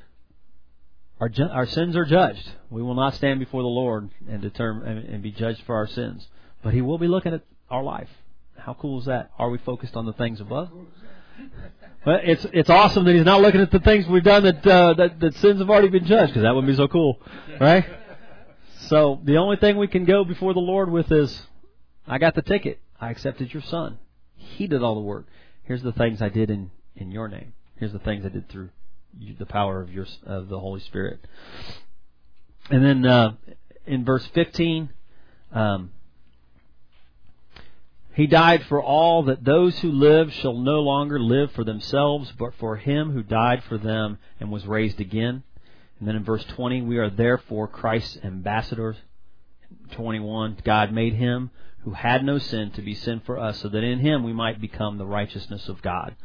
Our sins are judged. We will not stand before the Lord and be judged for our sins. But He will be looking at our life. How cool is that? Are we focused on the things above? But it's awesome that He's not looking at the things we've done that sins have already been judged, because that would be so cool, right? So the only thing we can go before the Lord with is, I got the ticket. I accepted your Son. He did all the work. Here's the things I did in your name. Here's the things I did through the power of the Holy Spirit. And then in verse 15, He died for all, that those who live shall no longer live for themselves, but for Him who died for them and was raised again. And then in verse 20, we are therefore Christ's ambassadors. 21, God made Him who had no sin to be sin for us, so that in Him we might become the righteousness of God.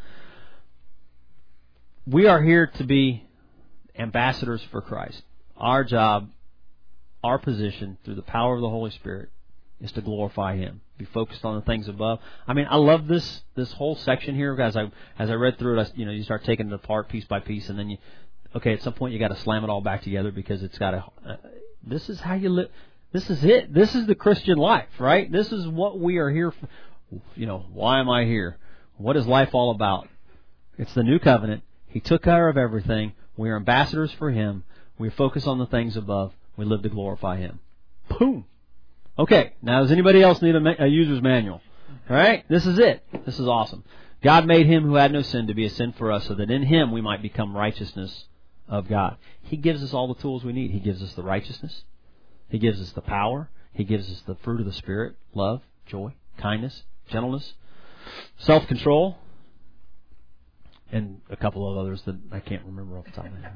We are here to be ambassadors for Christ. Our job, our position, through the power of the Holy Spirit, is to glorify Him. Be focused on the things above. I mean, I love this whole section here. As I read through it, you start taking it apart piece by piece, and then at some point you got to slam it all back together, because it's got to. This is how you live. This is it. This is the Christian life, right? This is what we are here for. Why am I here? What is life all about? It's the new covenant. He took care of everything. We are ambassadors for Him. We focus on the things above. We live to glorify Him. Boom. Okay, now does anybody else need a user's manual? All right, this is it. This is awesome. God made Him who had no sin to be a sin for us, so that in Him we might become righteousness of God. He gives us all the tools we need. He gives us the righteousness. He gives us the power. He gives us the fruit of the Spirit: love, joy, kindness, gentleness, self-control, and a couple of others that I can't remember off the top of my head.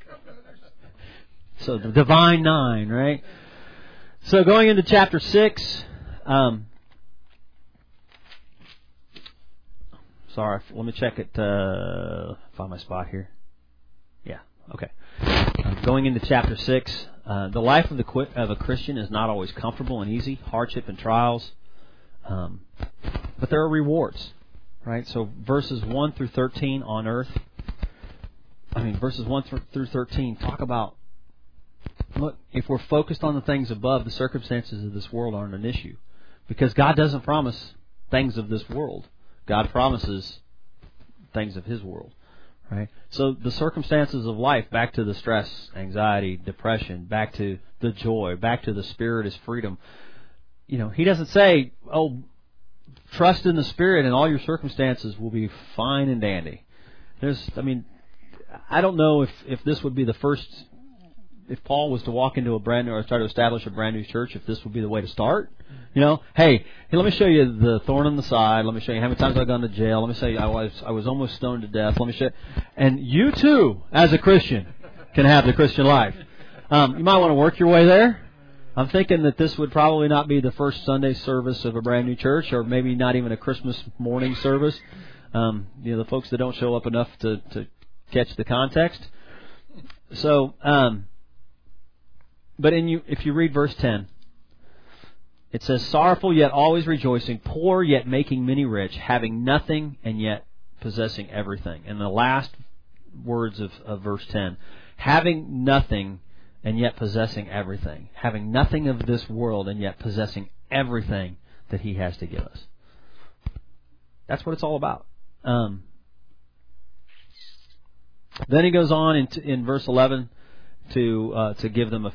So the Divine Nine, right? So going into chapter 6, sorry, let me check it, find my spot here. Yeah, okay. Going into chapter 6, the life of a Christian is not always comfortable and easy, hardship and trials, but there are rewards, right? So verses 1 through 13 on earth, verses 1 through 13 talk about, look, if we're focused on the things above, the circumstances of this world aren't an issue. Because God doesn't promise things of this world. God promises things of His world. Right? So the circumstances of life, back to the stress, anxiety, depression, back to the joy, back to the Spirit is freedom. He doesn't say, trust in the Spirit and all your circumstances will be fine and dandy. I don't know if this would be the first. If Paul was to walk into a brand new, or try to establish a brand new church, if this would be the way to start, hey, let me show you the thorn in the side. Let me show you how many times I've gone to jail. Let me show you I was almost stoned to death. Let me show you. And you too, as a Christian, can have the Christian life. You might want to work your way there. I'm thinking that this would probably not be the first Sunday service of a brand new church, or maybe not even a Christmas morning service. The folks that don't show up enough to catch the context. So, but if you read verse 10, it says, sorrowful yet always rejoicing, poor yet making many rich, having nothing and yet possessing everything. And the last words of verse 10, having nothing and yet possessing everything. Having nothing of this world and yet possessing everything that He has to give us. That's what it's all about. Then he goes on in verse 11 to give them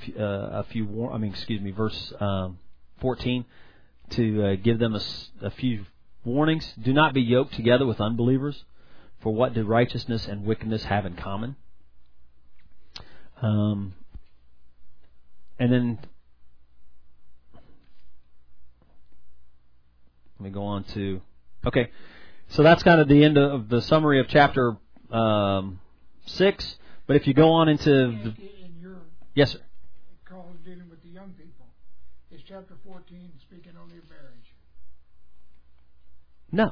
verse 14 to give them a few warnings. Do not be yoked together with unbelievers. For what do righteousness and wickedness have in common? And then let me go on to... Okay, so that's kind of the end of the summary of chapter 6. But if you go on into...
In your
Yes, sir.
call dealing with the young people, is chapter 14 speaking only of marriage?
No.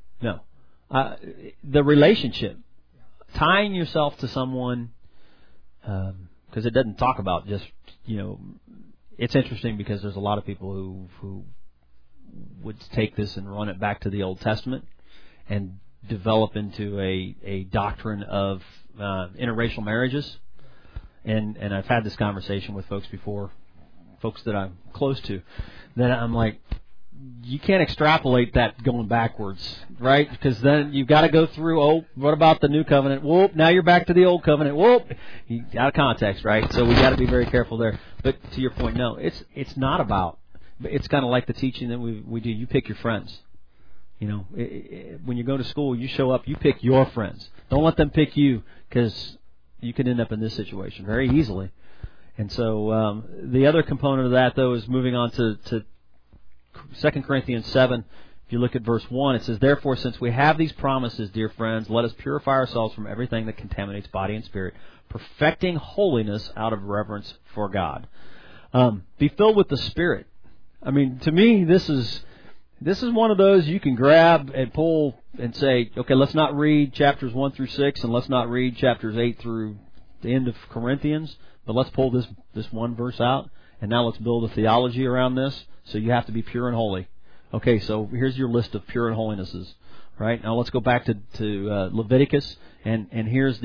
The relationship, tying yourself to someone, because it doesn't talk about just, it's interesting because there's a lot of people who would take this and run it back to the Old Testament and develop into a doctrine of interracial marriages. And I've had this conversation with folks before, folks that I'm close to, that I'm like, you can't extrapolate that going backwards, right? Because then you've got to go through, what about the new covenant? Whoop, now you're back to the old covenant. Whoop, out of context, right? So we got to be very careful there. But to your point, no, it's not about. It's kind of like the teaching that we do. You pick your friends. When you go to school, you show up, you pick your friends. Don't let them pick you, because you can end up in this situation very easily. And so the other component of that, though, is moving on to 2 Corinthians 7, if you look at verse 1, it says, Therefore, since we have these promises, dear friends, let us purify ourselves from everything that contaminates body and spirit, perfecting holiness out of reverence for God. Be filled with the Spirit. I mean, to me, this is one of those you can grab and pull and say, okay, let's not read chapters 1 through 6, and let's not read chapters 8 through the end of Corinthians, but let's pull this one verse out, and now let's build a theology around this. So you have to be pure and holy. Okay, so here's your list of pure and holinesses. Right? Now let's go back to Leviticus, and here's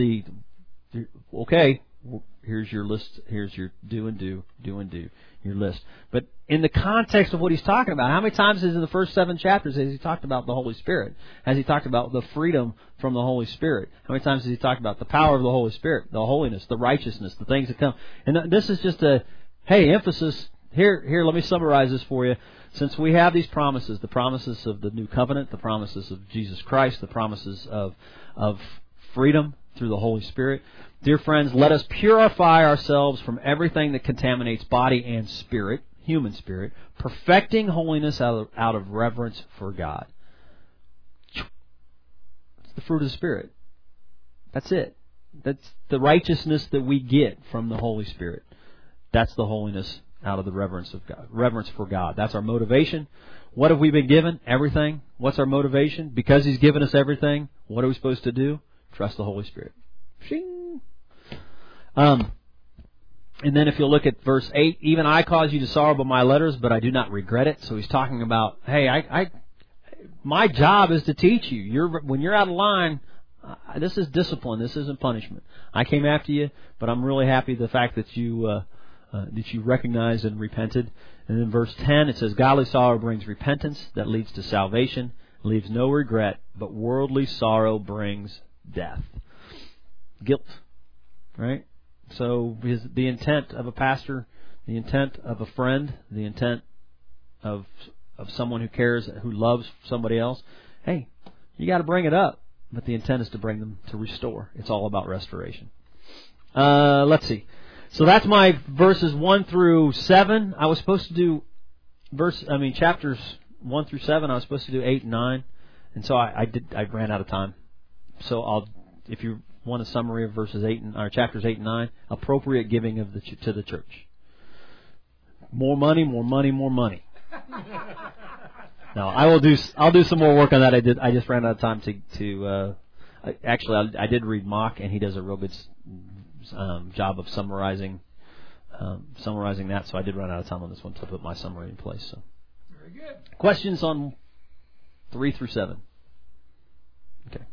here's your list. Here's your do and do, your list. But in the context of what he's talking about, how many times is in the first 7 chapters has he talked about the Holy Spirit? Has he talked about the freedom from the Holy Spirit? How many times has he talked about the power of the Holy Spirit, the holiness, the righteousness, the things that come? And this is just emphasis. Here, let me summarize this for you. Since we have these promises, the promises of the new covenant, the promises of Jesus Christ, the promises of freedom through the Holy Spirit, dear friends, let us purify ourselves from everything that contaminates body and spirit, human spirit, perfecting holiness out of reverence for God. It's the fruit of the Spirit. That's it. That's the righteousness that we get from the Holy Spirit. That's the holiness out of the reverence of God, reverence for God. That's our motivation. What have we been given? Everything. What's our motivation? Because He's given us everything, what are we supposed to do? Trust the Holy Spirit. Shing. And then if you'll look at verse 8, even I cause you to sorrow by my letters, but I do not regret it. So he's talking about, hey, my job is to teach you. When you're out of line, this is discipline. This isn't punishment. I came after you, but I'm really happy the fact that you recognized and repented. And then verse 10, it says, Godly sorrow brings repentance that leads to salvation, leaves no regret, but worldly sorrow brings death. Guilt. Right? So the intent of a pastor, the intent of a friend, the intent of someone who cares, who loves somebody else, hey, you got to bring it up. But the intent is to bring them to restore. It's all about restoration. Let's see. So that's my verses 1 through 7. I was supposed to do chapters 1 through 7. I was supposed to do 8 and 9, and so I ran out of time. So if you want a summary of verses 8 or chapters 8 and 9, appropriate giving to the church. More money, more money, more money. No, I'll do some more work on that. I just ran out of time to I did read Mock, and he does a real good job of summarizing that. So I did run out of time on this one to put my summary in place. So,
very good.
Questions on 3 through 7? Okay.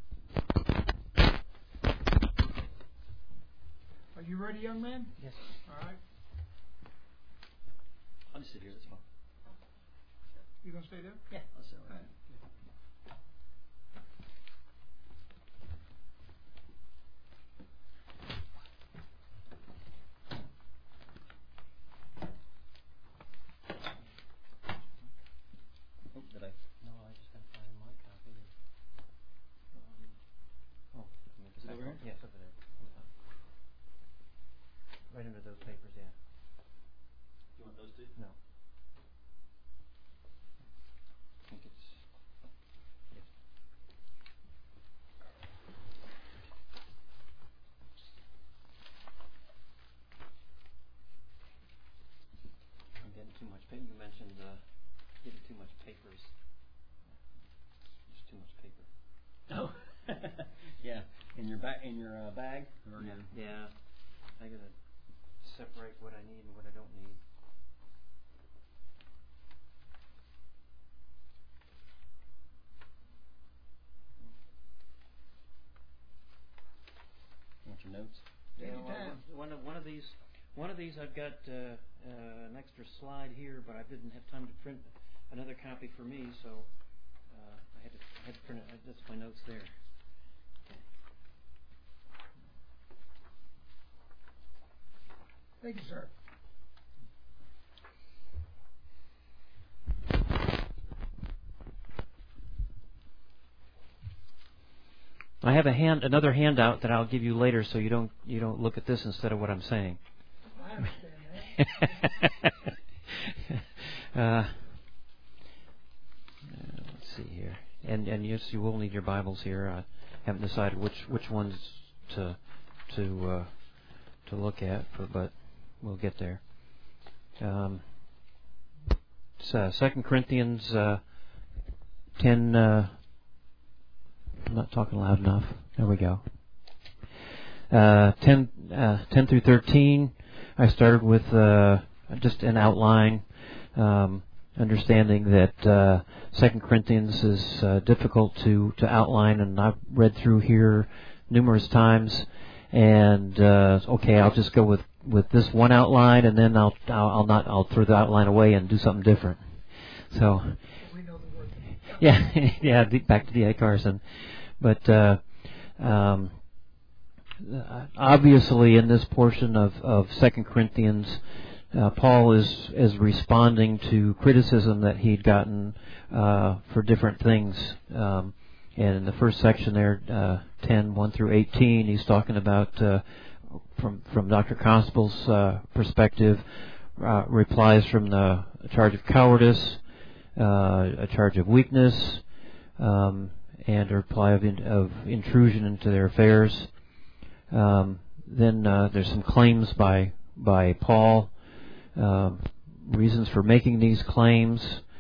Are you ready, young man?
Yes.
All right.
I'll just sit here. That's fine.
You gonna stay there?
Yeah, I'll sit
All
right.
right.
Oh, did I? No, I just got.
Right under those papers, yeah.
You want those two?
No. I think it's... Yes. I'm getting too much paper. You mentioned getting too much papers. Just too much paper.
Oh. Yeah. In your bag. Or
Yeah. I gotta separate what I need and what I don't need.
Want your notes?
Yeah,
Take your time.
One of these I've got an extra slide here, but I didn't have time to print another copy for me, so I had to print it. That's my notes there.
Thank you, sir.
I have another handout that I'll give you later, so you don't look at this instead of what I'm saying.
I understand that.
Let's see here, and yes, you will need your Bibles here. I haven't decided which ones to look at, but we'll get there. It's 2 Corinthians 10. I'm not talking loud enough. There we go. 10 through 13. I started with just an outline, understanding that 2 Corinthians is difficult to outline, and I've read through here numerous times. And okay, I'll just go with this one outline, and then I'll throw the outline away and do something different. So.
We know the word.
Yeah, back to D.A. Carson. But obviously, in this portion of 2 Corinthians, Paul is responding to criticism that he'd gotten for different things. And in the first section there, 10, 1 through 18, he's talking about, from Dr. Constable's perspective, replies from the charge of cowardice, a charge of weakness, and a reply of intrusion into their affairs. Then there's some claims by Paul, reasons for making these claims,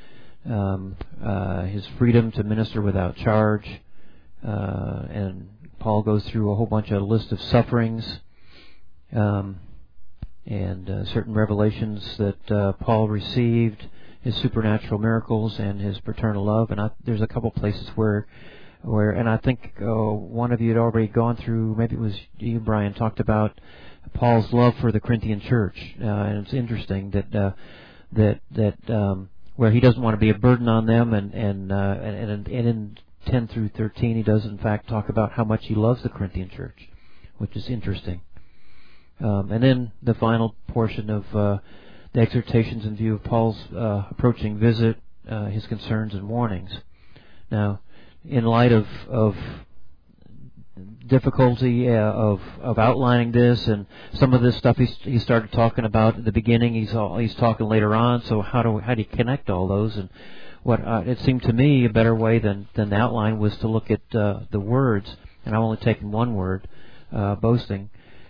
his freedom to minister without charge, and Paul goes through a whole bunch of list of sufferings, and certain revelations that Paul received, his supernatural miracles and his paternal love. And there's a couple places where, and I think one of you had already gone through, maybe it was you, Brian, talked about Paul's love for the Corinthian church, and it's interesting that where he doesn't want to be a burden on them, and in 10 through 13 he does in fact talk about how much he loves the Corinthian church, which is interesting. And then the final portion of the exhortations in view of Paul's approaching visit, his concerns and warnings. Now, in light of difficulty of outlining this, and some of this stuff he started talking about at the beginning, he's talking later on. So how do you connect all those? And what it seemed to me a better way than the outline was to look at the words, and I've only taken one word, boasting.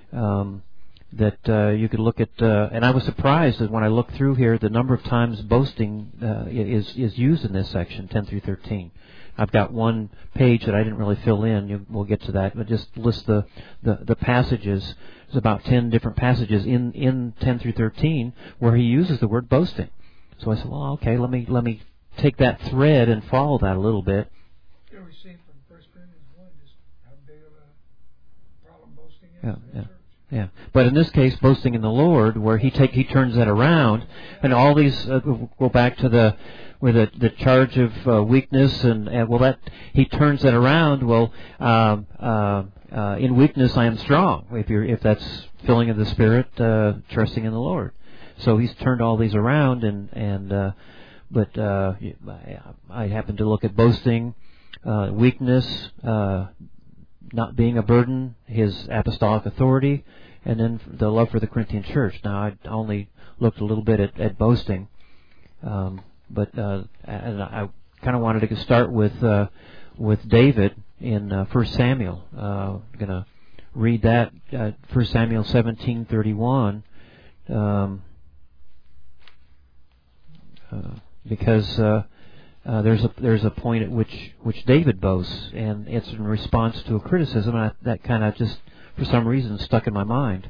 That you could look at, and I was surprised that when I looked through here, the number of times boasting is used in this section, 10 through 13. I've got one page that I didn't really fill in. We'll get to that, but just list the passages. There's about 10 different passages in 10 through 13 where he uses the word boasting. So I said, well, okay, let me take that thread and follow that a little bit.
You know, we see from 1 Corinthians 1 just how big of a problem boasting is in the church.
Yeah, but in this case, boasting in the Lord, where he turns that around, and all these go back to the charge of weakness, and that he turns that around. Well, in weakness I am strong. If that's filling of the Spirit, trusting in the Lord. So he's turned all these around, but I happen to look at boasting, weakness, not being a burden, his apostolic authority, and then the love for the Corinthian church. Now, I only looked a little bit at boasting, but and I kind of wanted to start with David in 1 Samuel. I'm going to read that 1 Samuel 17:31, because there's a point at which David boasts, and it's in response to a criticism, and that kind of just for some reason stuck in my mind.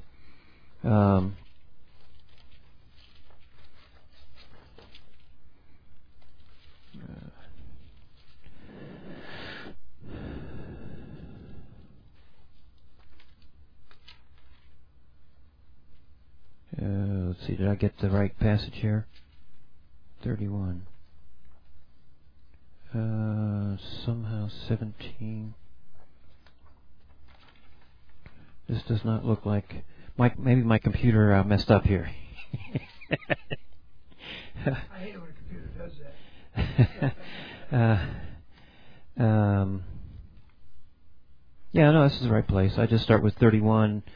Let's see, did I get the right passage here? 31. Somehow 17. This does not look like... maybe my computer messed up here.
I hate when a computer does that.
Yeah, no, this is the right place. I just start with 31.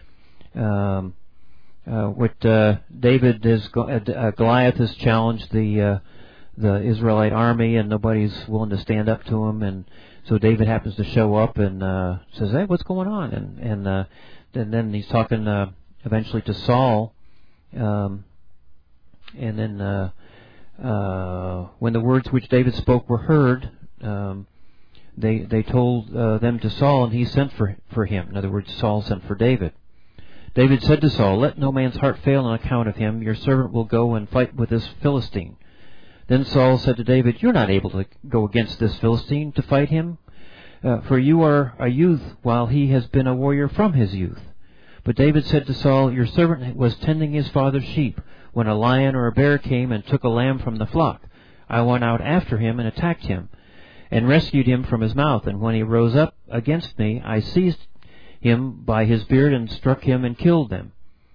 What David is, Goliath has challenged the Israelite army, and nobody's willing to stand up to him, and so David happens to show up and says, "Hey, what's going on?" And then he's talking eventually to Saul, and then when the words which David spoke were heard, they told them to Saul, and he sent for him. In other words, Saul sent for David. David said to Saul, "Let no man's heart fail on account of him. Your servant will go and fight with this Philistine." Then Saul said to David, "You're not able to go against this Philistine to fight him, for you are a youth, while he has been a warrior from his youth." But David said to Saul, "Your servant was tending his father's sheep, when a lion or a bear came and took a lamb from the flock. I went out after him and attacked him, and rescued him from his mouth. And when he rose up against me, I seized him by his beard and struck him and killed them.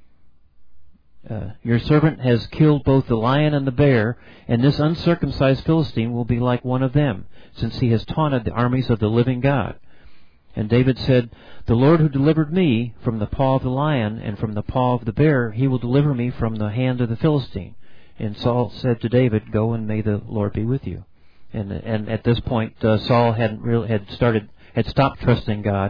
Your servant has killed both the lion and the bear, and this uncircumcised Philistine will be like one of them, since he has taunted the armies of the living God." And David said, "The Lord who delivered me from the paw of the lion and from the paw of the bear, he will deliver me from the hand of the Philistine." And Saul said to David, "Go, and may the Lord be with you." And at this point, Saul had stopped trusting God.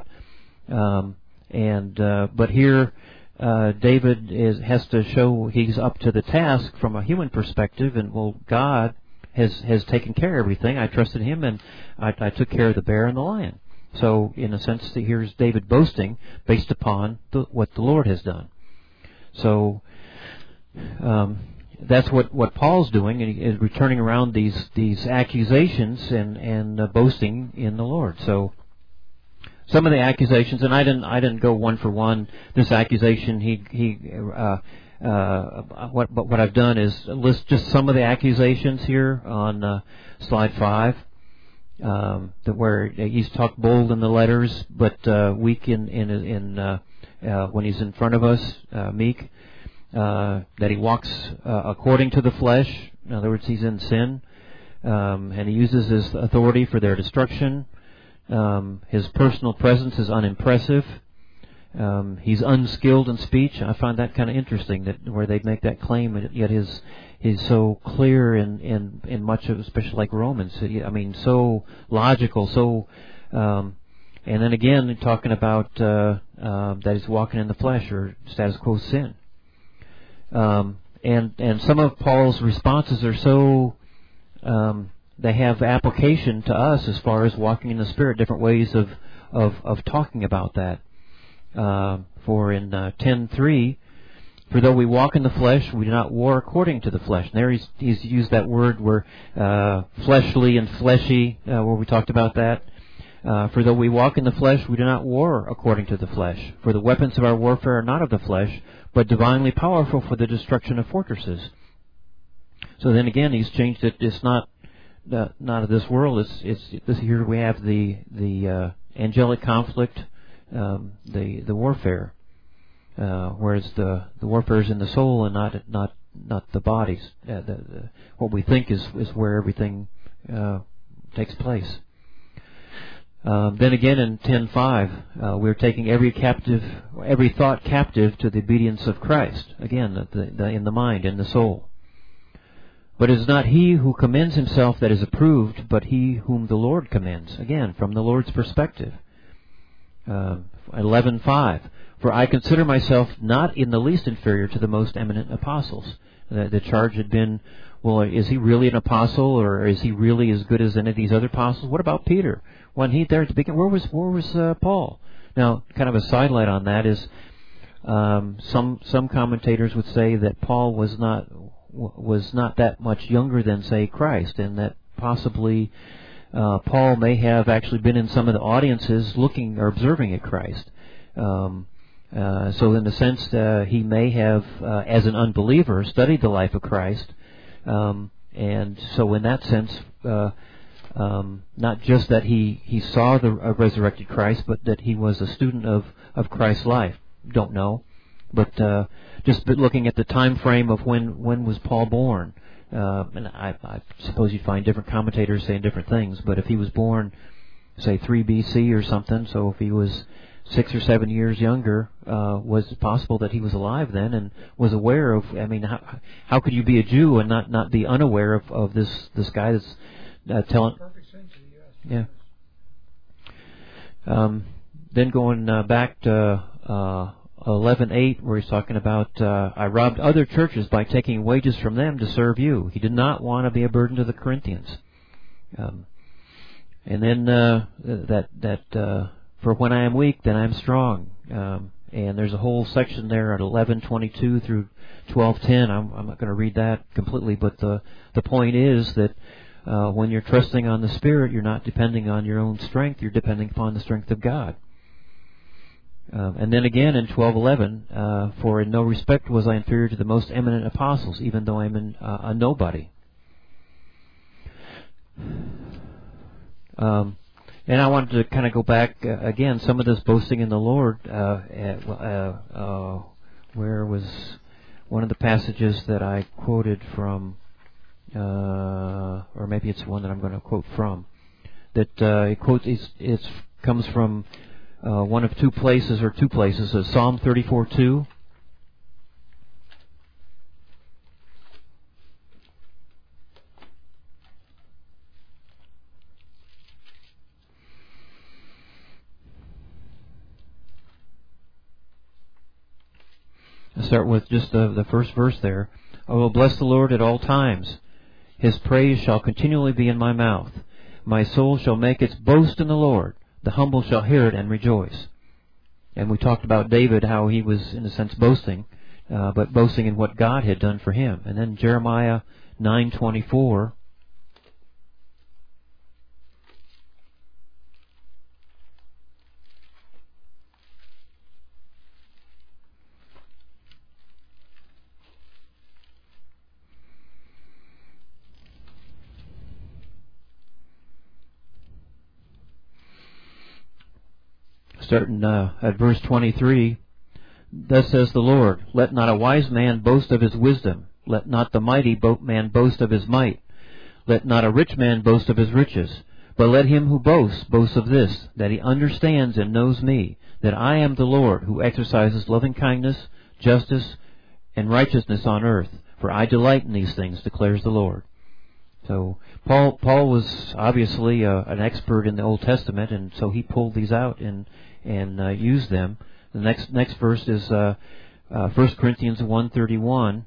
But here David has to show he's up to the task from a human perspective, and God has taken care of everything. I trusted him, and I took care of the bear and the lion. So in a sense, here's David boasting based upon what the Lord has done. So that's what Paul's doing, and he is returning around these accusations and boasting in the Lord. So some of the accusations, and I didn't go one for one. This accusation, what I've done is list just some of the accusations here on slide 5, where he's talked bold in the letters, but weak in when he's in front of us, meek. That he walks according to the flesh. In other words, he's in sin, and he uses his authority for their destruction. His personal presence is unimpressive. He's unskilled in speech. I find that kind of interesting, that where they make that claim, yet he's so clear in much of, especially like Romans. I mean, so logical. So, and then again, talking about that he's walking in the flesh, or status quo sin. And some of Paul's responses are so they have application to us as far as walking in the Spirit, different ways of talking about that. For in 10:3, "For though we walk in the flesh, we do not war according to the flesh." And there he's used that word where fleshly and fleshy, where we talked about that. "For though we walk in the flesh, we do not war according to the flesh. For the weapons of our warfare are not of the flesh, but divinely powerful for the destruction of fortresses." So then again, he's changed it. It's not of this world. It's this here we have the angelic conflict, the warfare, whereas the warfare is in the soul and not the bodies. What we think is where everything takes place. Then again in 10:5, we're taking every thought captive to the obedience of Christ. Again, in the mind, in the soul. But it is not he who commends himself that is approved, but he whom the Lord commends. Again, from the Lord's perspective. 11:5. For I consider myself not in the least inferior to the most eminent apostles. The charge had been, well, is he really an apostle, or is he really as good as any of these other apostles? What about Peter? When he there at the beginning, where was Paul? Now, kind of a sidelight on that is, some commentators would say that Paul was not that much younger than, say, Christ, and that possibly Paul may have actually been in some of the audiences looking or observing at Christ. So in a sense, he may have, as an unbeliever, studied the life of Christ. And so in that sense, not just that he saw the resurrected Christ, but that he was a student of Christ's life. Don't know. But just looking at the time frame of when was Paul born, and I suppose you'd find different commentators saying different things, but if he was born, say, 3 BC or something, so if he was 6 or 7 years younger, was it possible that he was alive then and was aware of, I mean, how could you be a Jew and not be unaware of this guy that's telling...
Perfect sense, yes.
Yeah. Then going back to 11:8, where he's talking about, I robbed other churches by taking wages from them to serve you. He did not want to be a burden to the Corinthians. And then for when I am weak, then I am strong. And there's a whole section there at 11:22 through 12:10. I'm not going to read that completely, but the point is that when you're trusting on the Spirit, you're not depending on your own strength. You're depending upon the strength of God. And then again in 12:11, for in no respect was I inferior to the most eminent apostles, even though I'm a nobody. And I wanted to kind of go back again, some of this boasting in the Lord. Where was one of the passages that I quoted from, or maybe it's one that I'm going to quote from. That it quotes, it comes from one of two places, Psalm 34:2. I'll start with just the first verse there. I will bless the Lord at all times. His praise shall continually be in my mouth. My soul shall make its boast in the Lord. The humble shall hear it and rejoice. And we talked about David, how he was, in a sense, boasting, but boasting in what God had done for him. And then Jeremiah 9:24. Starting at verse 23, thus says the Lord, let not a wise man boast of his wisdom, let not the mighty man boast of his might, let not a rich man boast of his riches, but let him who boasts boast of this, that he understands and knows me, that I am the Lord, who exercises loving kindness, justice, and righteousness on earth, for I delight in these things, declares the Lord. So Paul was obviously an expert in the Old Testament, and so he pulled these out and used them. The next verse is 1 Corinthians 1:31.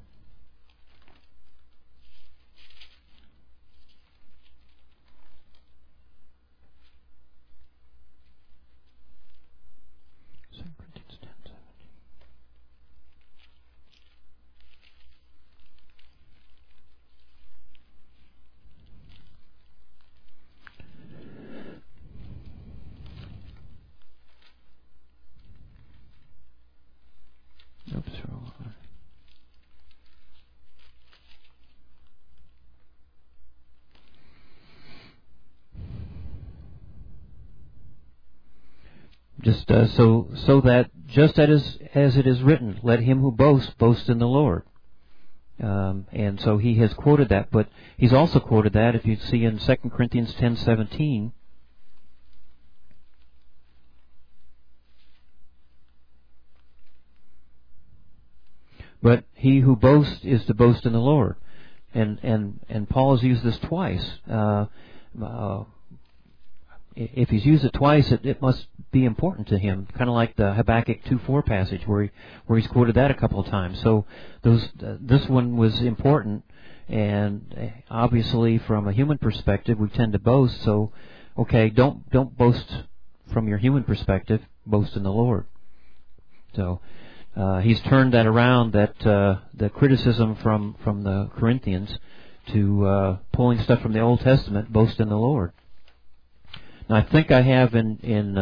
So that just as it is written, let him who boasts boast in the Lord. And so he has quoted that, but he's also quoted that if you see in 2 Corinthians 10:17. but he who boasts is to boast in the Lord. And Paul has used this twice. If he's used it twice, it must be important to him, kind of like the Habakkuk 2:4 passage where he's quoted that a couple of times. So this one was important, and obviously from a human perspective, we tend to boast. So, okay, don't boast from your human perspective. Boast in the Lord. So he's turned that around, that the criticism from the Corinthians to pulling stuff from the Old Testament. Boast in the Lord. Now, I think I have in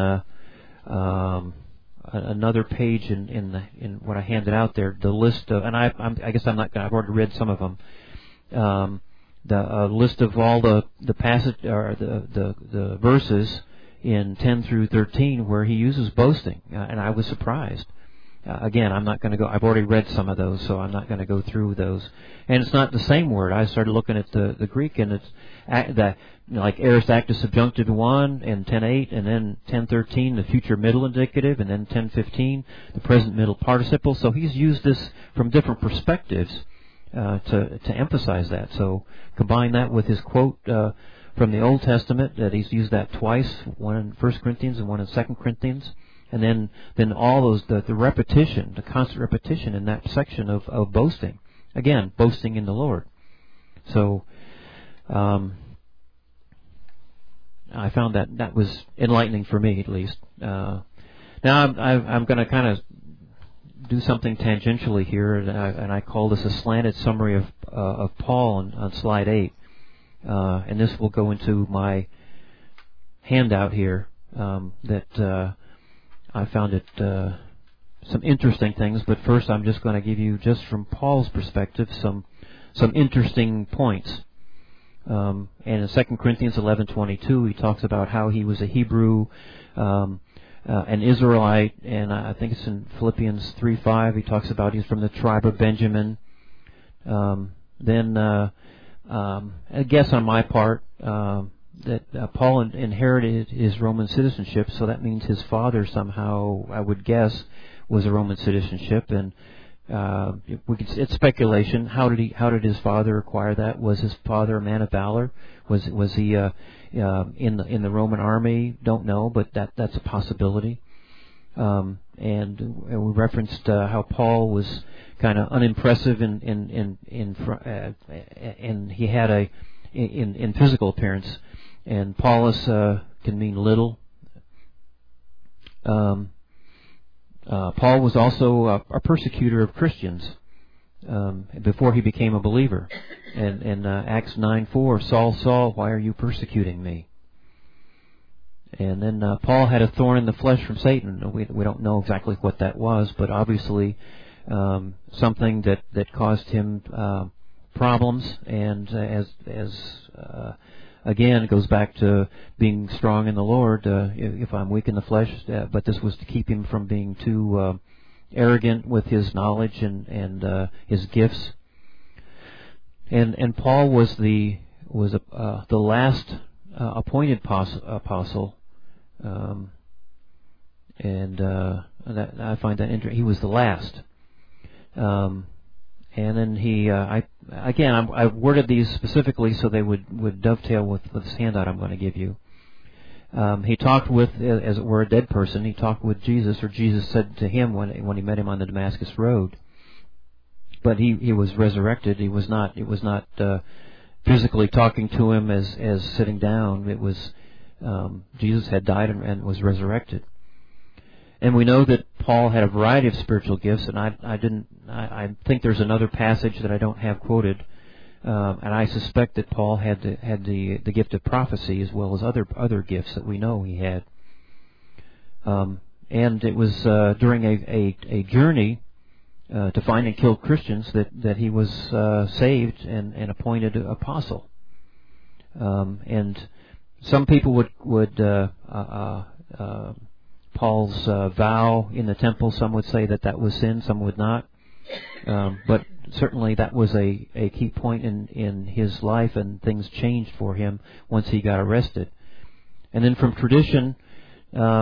another page in what I handed out there the list of, and I guess I'm not going. I've already read some of them. The list of all the passage or the verses in 10 through 13 where he uses boasting, and I was surprised. Again, I'm not going to go. I've already read some of those, so I'm not going to go through those. And it's not the same word. I started looking at the Greek, and it's like aorist active subjunctive 1 and 10:8, and then 10:13 the future middle indicative, and then 10:15 the present middle participle. So he's used this from different perspectives to emphasize that. So combine that with his quote from the Old Testament that he's used that twice, one in 1 Corinthians and one in 2 Corinthians. And then all those the repetition, the constant repetition in that section of boasting. Again, boasting in the Lord. So I found that was enlightening for me, at least. Now I'm going to kind of do something tangentially here, and I call this a slanted summary of Paul on slide 8. And this will go into my handout here that. I found it some interesting things, but first I'm just going to give you, just from Paul's perspective, some interesting points. And in 2 Corinthians 11:22, he talks about how he was a Hebrew, an Israelite, and I think it's in Philippians 3:5. He talks about he's from the tribe of Benjamin. Then, I guess on my part. That Paul inherited his Roman citizenship, so that means his father somehow, I would guess, was a Roman citizenship, and it's speculation. How did his father acquire that? Was his father a man of valor? Was he in the Roman army? Don't know, but that's a possibility. And we referenced how Paul was kind of unimpressive and he had in physical appearance. And Paulus can mean little. Paul was also a persecutor of Christians before he became a believer. And in Acts 9:4, Saul, Saul, why are you persecuting me? And then Paul had a thorn in the flesh from Satan. We don't know exactly what that was, but obviously something that caused him problems. And again, it goes back to being strong in the Lord. If I'm weak in the flesh, but this was to keep him from being too arrogant with his knowledge and his gifts. And Paul was the last appointed apostle, and I find that interesting. He was the last. And then I worded these specifically so they would dovetail with this handout I'm going to give you. He talked with, as it were, a dead person. He talked with Jesus, or Jesus said to him when he met him on the Damascus Road. But he was resurrected. It was not physically talking to him as sitting down. It was Jesus had died and was resurrected. And we know that Paul had a variety of spiritual gifts, and I think there's another passage that I don't have quoted, and I suspect that Paul had the gift of prophecy as well as other gifts that we know he had. And it was during a journey to find and kill Christians that he was saved and appointed apostle. And some people would Paul's vow in the temple, some would say that was sin, some would not. But certainly that was a key point in his life, and things changed for him once he got arrested. And then from tradition,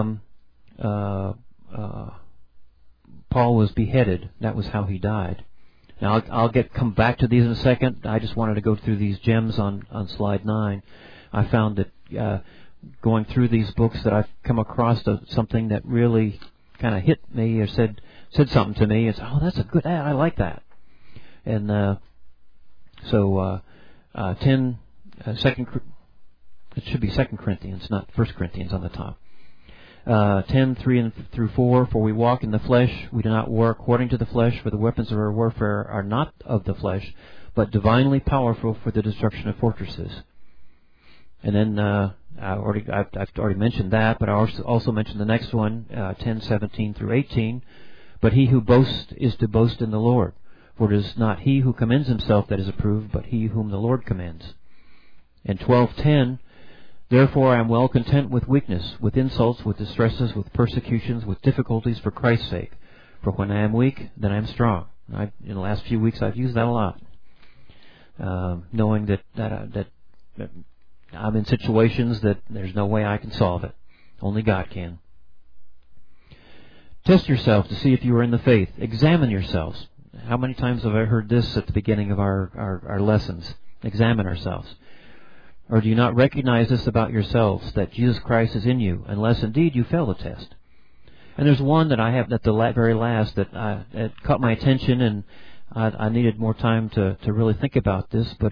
Paul was beheaded. That was how he died. Now, I'll come back to these in a second. I just wanted to go through these gems on slide 9. I found that going through these books that I've come across something that really kind of hit me or said something to me. It's, oh, that's a good ad. I like that. And so 10, it should be 2 Corinthians, not 1 Corinthians on the top. 10, 3 through 4, for we walk in the flesh, we do not war according to the flesh, for the weapons of our warfare are not of the flesh, but divinely powerful for the destruction of fortresses. And then I've already mentioned that, but I also mentioned the next one, 10, 17 through 18. But he who boasts is to boast in the Lord, for it is not he who commends himself that is approved, but he whom the Lord commends. And 12:10. Therefore I am well content with weakness, with insults, with distresses, with persecutions, with difficulties for Christ's sake. For when I am weak, then I am strong. In the last few weeks I've used that a lot. Knowing that I'm in situations that there's no way I can solve it. Only God can. Test yourself to see if you are in the faith. Examine yourselves. How many times have I heard this at the beginning of our lessons? Examine ourselves. Or do you not recognize this about yourselves, that Jesus Christ is in you, unless indeed you fail the test? And there's one that I have at the very last that caught my attention, and I needed more time to really think about this, but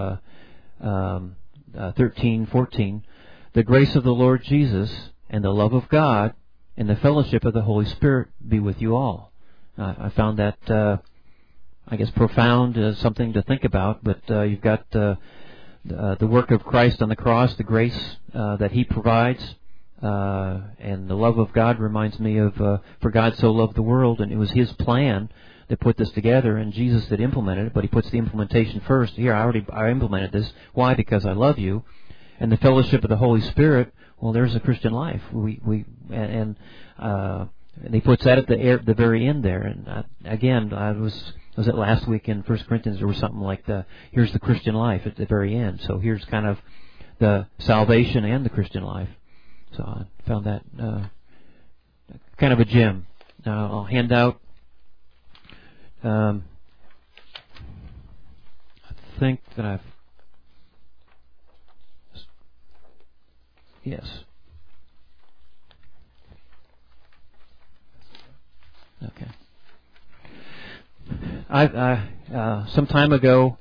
13:14, the grace of the Lord Jesus and the love of God and the fellowship of the Holy Spirit be with you all. I found that, I guess, profound, something to think about, but you've got the work of Christ on the cross, the grace that He provides, and the love of God reminds me of, for God so loved the world, and it was His plan that put this together, and Jesus that implemented it, but He puts the implementation first. Here, I implemented this. Why? Because I love you. And the fellowship of the Holy Spirit, well, there's a Christian life. And He puts that at the very end there. And again, was it last week in 1 Corinthians, there was something like here's the Christian life at the very end. So here's kind of the salvation and the Christian life. So I found that kind of a gem. Now I'll hand out, I think that I've, yes. Okay. Some time ago,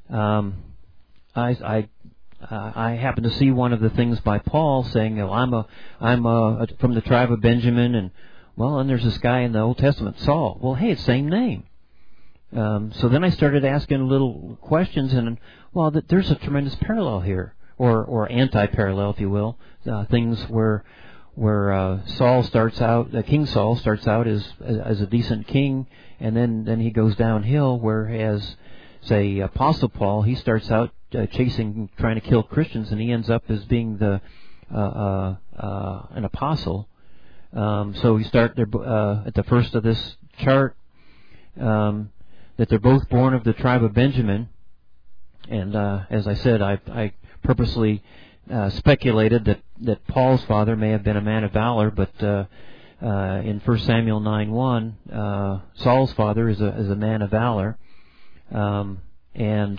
I happened to see one of the things by Paul saying, I'm from the tribe of Benjamin, and there's this guy in the Old Testament, Saul. Well, hey, it's the same name. So then I started asking little questions, and there's a tremendous parallel here, or anti-parallel, if you will. Things where Saul starts out, King Saul starts out as a decent king, and then he goes downhill. Whereas, say, Apostle Paul, he starts out trying to kill Christians, and he ends up as being an apostle. So we start there at the first of this chart, that they're both born of the tribe of Benjamin, and as I said, I purposely speculated that Paul's father may have been a man of valor, but in 1 Samuel 9:1, Saul's father is a man of valor, and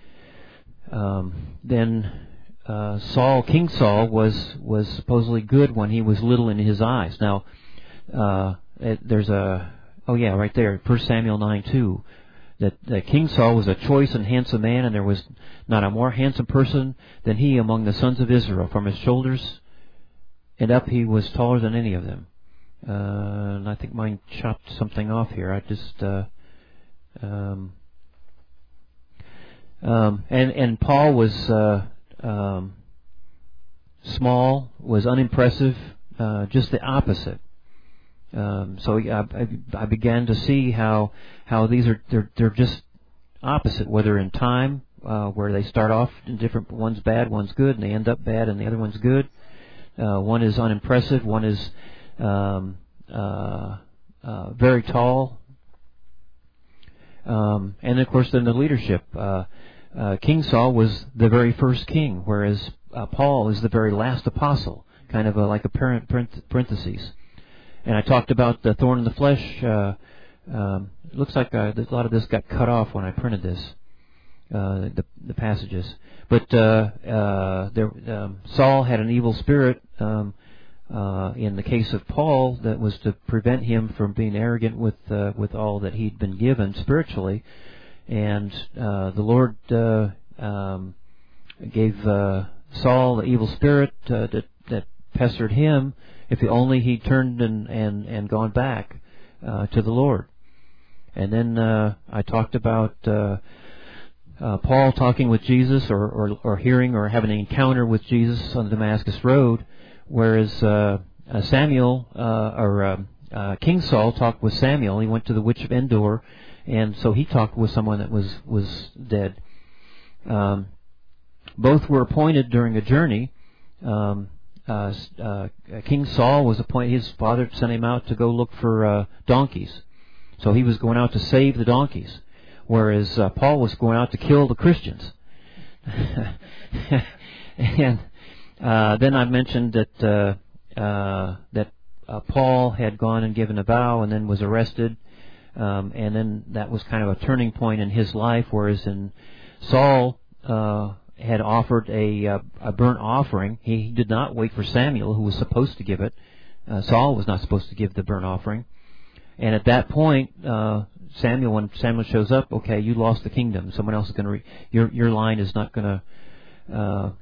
then King Saul was supposedly good when he was little in his eyes. Now there's right there, 1 Samuel 9:2. That King Saul was a choice and handsome man, and there was not a more handsome person than he among the sons of Israel. From his shoulders and up, he was taller than any of them. And I think mine chopped something off here. I just and Paul was small, was unimpressive, just the opposite. So I began to see how these they're just opposite, whether in time, where they start off in different, one's bad, one's good, and they end up bad, and the other one's good. One is unimpressive, one is very tall, and of course then the leadership. King Saul was the very first king, whereas Paul is the very last apostle, kind of like a parenthesis. And I talked about the thorn in the flesh It looks like a lot of this got cut off when I printed this, the passages. But Saul had an evil spirit in the case of Paul that was to prevent him from being arrogant with all that he'd been given spiritually. And the Lord gave Saul the evil spirit that pestered him if only he turned and gone back to the Lord. And then I talked about Paul talking with Jesus or hearing or having an encounter with Jesus on the Damascus Road, whereas Samuel King Saul talked with Samuel. He went to the witch of Endor, and so he talked with someone that was dead. Both were appointed during a journey. King Saul was appointed. His father sent him out to go look for donkeys, so he was going out to save the donkeys, whereas Paul was going out to kill the Christians. And then I mentioned that Paul had gone and given a vow and then was arrested, and then that was kind of a turning point in his life, whereas in Saul had offered a burnt offering. He did not wait for Samuel, who was supposed to give it. Saul was not supposed to give the burnt offering. And at that point, when Samuel shows up, okay, you lost the kingdom. Someone else is going to your line is not going to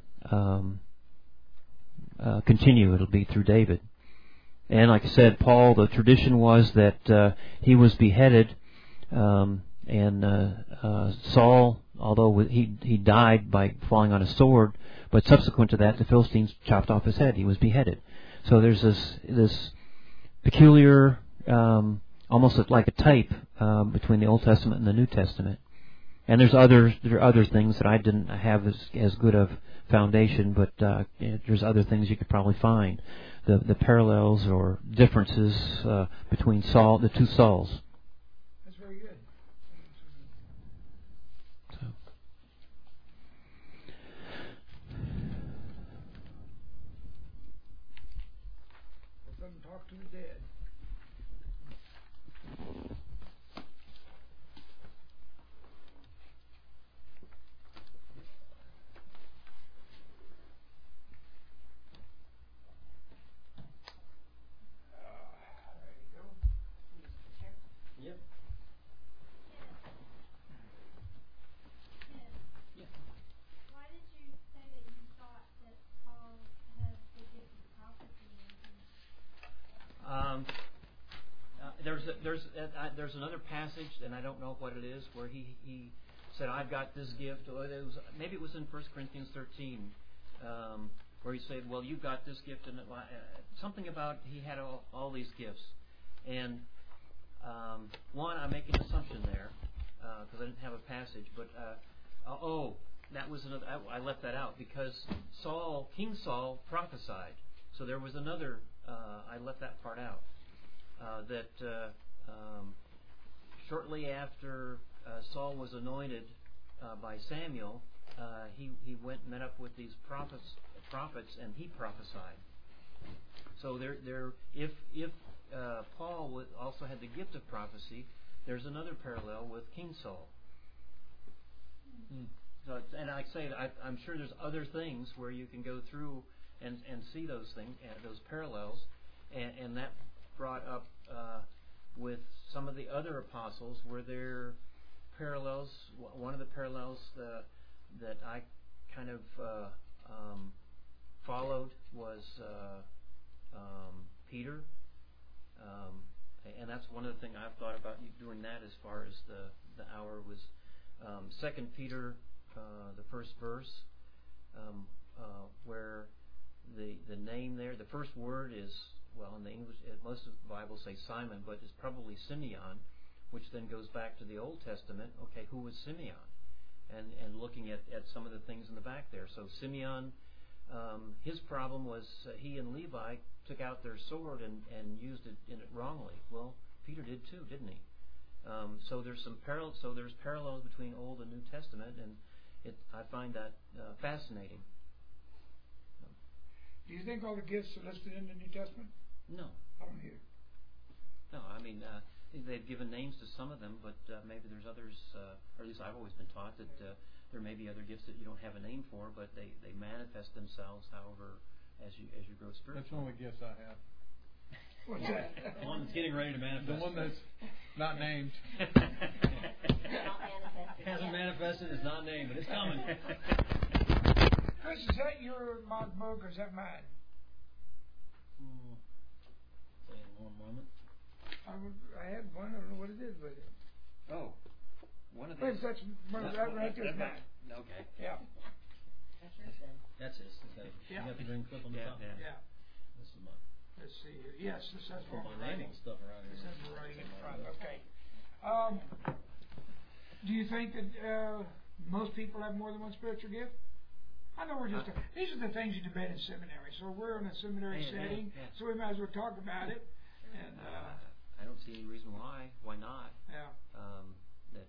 continue. It'll be through David. And like I said, Paul, the tradition was that he was beheaded, and Saul, although he died by falling on a sword, but subsequent to that, the Philistines chopped off his head. He was beheaded. So there's this peculiar, almost like a type between the Old Testament and the New Testament. And there are other things that I didn't have as good of foundation, but there's other things you could probably find, the parallels or differences between the two Sauls.
That's very good.
So.
Let them talk to the dead.
Yep.
Why did you say that you thought that Paul had the gift of prophecy?
There's another passage, and I don't know what it is, where he said, "I've got this gift." Maybe it was in 1 Corinthians 13, where he said, "Well, you've got this gift," and something about he had all these gifts. And one, I'm making an assumption there because I didn't have a passage, but that was another. I left that out because King Saul prophesied. So there was another. I left that part out. That shortly after Saul was anointed by Samuel, he went and met up with these prophets, and he prophesied. So if Paul also had the gift of prophecy, there's another parallel with King Saul. So, and like I say, I'm sure there's other things where you can go through and see those things, those parallels, and that brought up with some of the other apostles, were there parallels? One of the parallels that I kind of followed was Peter, and that's one of the things I've thought about doing that as far as the hour was 2 Peter, the first verse, where the name there, the first word is, well, in the English, most of the Bibles say Simon, but it's probably Simeon, which then goes back to the Old Testament. Okay, who was Simeon? And looking at some of the things in the back there. So Simeon, his problem was he and Levi took out their sword and used it in it wrongly. Well, Peter did too, didn't he? So there's some parallels. So there's parallels between Old and New Testament, and I find that fascinating.
Do you think all the gifts are listed in the New Testament?
No.
I don't either.
No, I mean, they've given names to some of them, but maybe there's others, or at least I've always been taught that there may be other gifts that you don't have a name for, but they manifest themselves, however, as you grow spiritually.
That's one of the gifts I have.
What's that?
The one that's getting ready to manifest.
The one that's not named.
It hasn't manifested, it's not named, but it's coming.
Chris, is that your mock book or is that mine?
Say in one moment.
I had one. I don't know what it is with it.
Oh, one of
Chris,
these.
that's one of that right there is mine.
Okay.
Yeah.
That's his. You have the green clip on the top.
Yeah.
This is mine.
Let's see here. Yes, this has
Put
what
my
we're
name
writing.
on stuff around
This
here.
has we're writing in front. Okay. Do you think that most people have more than one spiritual gift? I know we're just these are the things you debate in seminary. So we're in a seminary setting, so we might as well talk about it. And
I don't see any reason why. Why not?
yeah.
That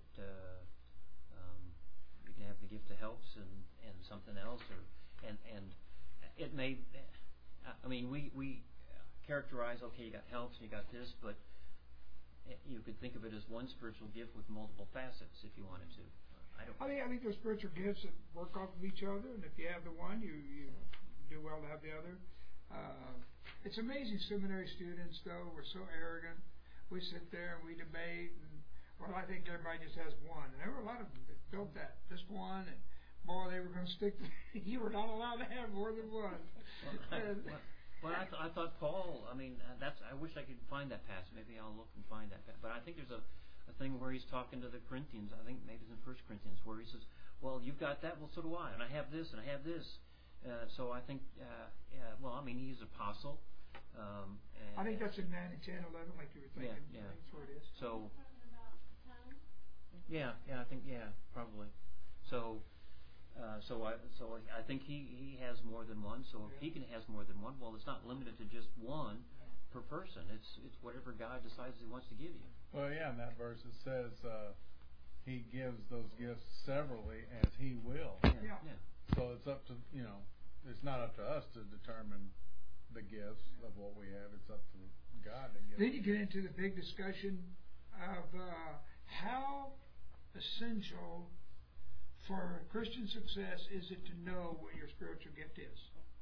you can have the gift of helps and something else, and it may. I mean, we characterize. Okay, you got helps and you got this, but you could think of it as one spiritual gift with multiple facets if you wanted to. I
think there's spiritual gifts that work off of each other, and if you have the one, you do well to have the other. It's amazing, seminary students, though, we're so arrogant. We sit there and we debate, and well, I think everybody just has one. And there were a lot of them that built that, just one, and boy, they were going to stick to you were not allowed to have more than one.
I thought Paul, I mean, I wish I could find that passage. Maybe I'll look and find that. But I think there's a thing where he's talking to the Corinthians. I think maybe it's in 1 Corinthians where he says, well, you've got that, well, so do I. And I have this, and I have this. So I think, well, I mean, he's an apostle.
I think that's in 9 and 10, 11, like you were thinking.
Yeah.
That's where it is.
So, I think, probably. So I think he has more than one. So if he has more than one, well, it's not limited to just one per person. It's whatever God decides He wants to give you.
Well, yeah, in that verse it says He gives those gifts severally as He will.
Yeah.
So it's up to it's not up to us to determine the gifts of what we have. It's up to God to give.
Then you get into the big discussion of how essential for Christian success is it to know what your spiritual gift is.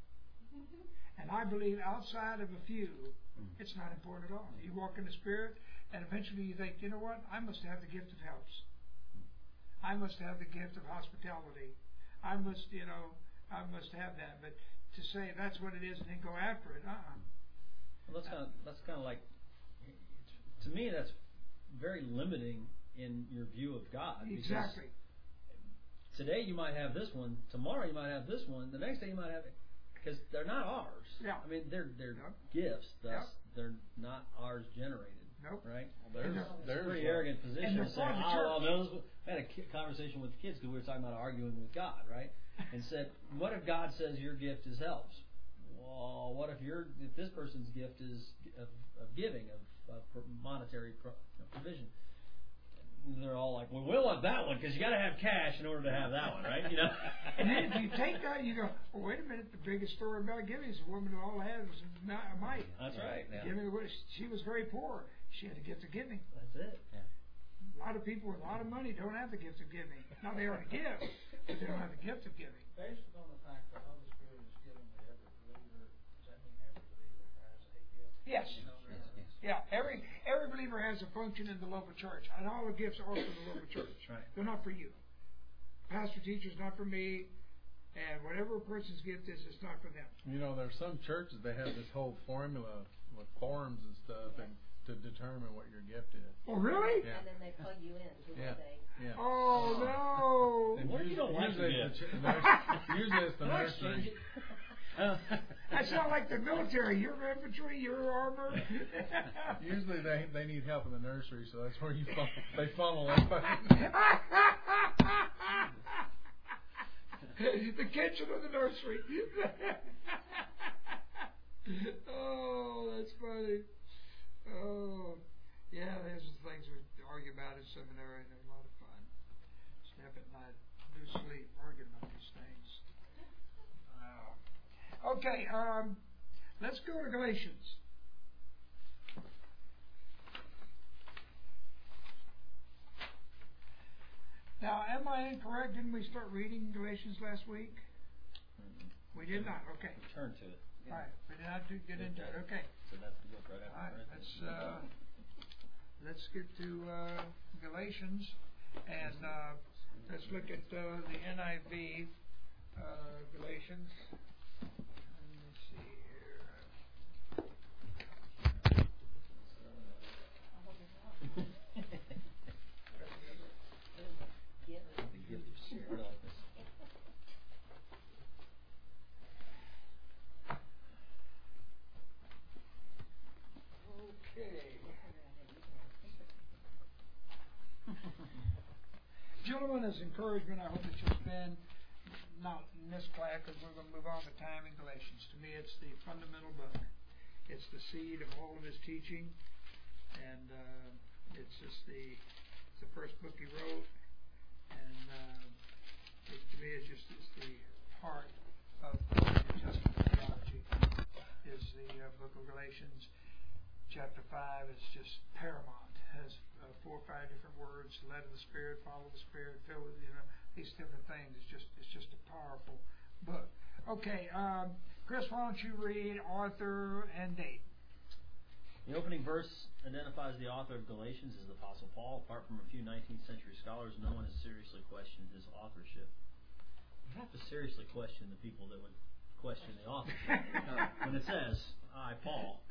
And I believe outside of a few, it's not important at all. You walk in the Spirit, and eventually you think, you know what? I must have the gift of helps. I must have the gift of hospitality. I must have that. But to say that's what it is and then go after it,
Well, that's kind of like, to me, that's very limiting in your view of God.
Exactly.
Today you might have this one. Tomorrow you might have this one. The next day you might have it. Because they're not ours.
Yeah.
I mean, they're gifts. Thus, they're not ours generated.
Nope.
Right?
There's
a pretty arrogant position to say, I had a conversation with kids because we were talking about arguing with God, right? And said, what if God says your gift is helps? Well, what if this person's gift is of giving, of monetary provision? And they're all like, well, we want that one because you got to have cash in order to have that one, right?
And then if you take that, you go, well, wait a minute. The biggest story about giving is a woman who all had was a mite.
That's right. Yeah.
She was very poor. She had the gift of giving.
That's it. Yeah.
A lot of people with a lot of money don't have the gift of giving. Now they already give, but they don't have the gift of giving.
Based upon the fact that the Holy Spirit is given to every believer, does that mean every believer has a gift?
Yes. Yeah, every believer has a function in the local church, and all the gifts are for the local church.
Right.
They're not for you. Pastor teacher's not for me, and whatever a person's gift is, it's not for them.
There's some churches that have this whole formula with forms and stuff, and to determine what your gift is.
Oh, really?
Yeah.
And then they plug you in to what they.
Yeah.
Oh no!
And
What if you don't like
usually
your
it's
gift?
usually it's the nursery.
That's not like the military. You're infantry, you're armor.
Usually they need help in the nursery, so that's where they funnel everybody.
The kitchen or the nursery. Oh, that's funny. Oh, yeah, there's the things we argue about in seminary, and they're a lot of fun. Stay up at night, do sleep, arguing about these things. Okay, let's go to Galatians. Now, am I incorrect? Didn't we start reading Galatians last week? We did not. Okay.
Turn to it.
All right. We did not get into it. Okay.
So that's the book right
All
after.
right. Let's get to Galatians, and let's look at the NIV Galatians. Let me see here.
The gift of spirit office.
Okay. Gentlemen, as encouragement, I hope that you'll spend, not in this class, because we're going to move on to time in Galatians. To me, it's the fundamental book. It's the seed of all of his teaching, and it's just the first book he wrote, and to me, it's the heart of New Testament theology. Is the book of Galatians. Chapter 5 is just paramount. It has 4 or 5 different words: led of the Spirit, follow the Spirit, fill with these different things. It's just a powerful book. Okay, Chris, why don't you read author and date?
The opening verse identifies the author of Galatians as the Apostle Paul. Apart from a few 19th century scholars, no one has seriously questioned his authorship. You have to seriously question the people that would question the authorship when it says, I, Paul.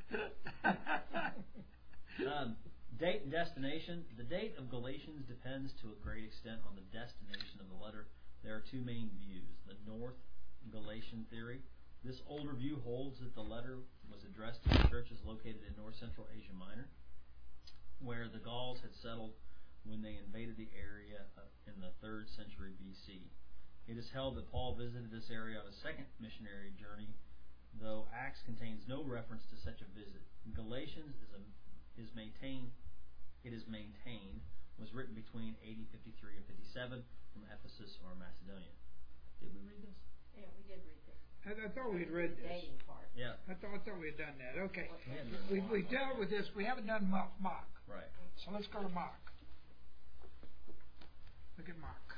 Date and destination. The date of Galatians depends to a great extent on the destination of the letter. There are 2 main views. The North Galatian theory. This older view holds that the letter was addressed to the churches located in North Central Asia Minor, where the Gauls had settled when they invaded the area in the 3rd century BC. It is held that Paul visited this area on a second missionary journey, though Acts contains no reference to such a visit. Galatians is maintained was written between AD 53 and 57 from Ephesus or Macedonia. Did we read this?
Yeah, we did read this.
I thought we'd read this.
Dating part.
Yeah.
I thought we had done that. Okay.
We
We dealt with this. We haven't done Mark.
Right.
So let's go to Mark. Look at Mark.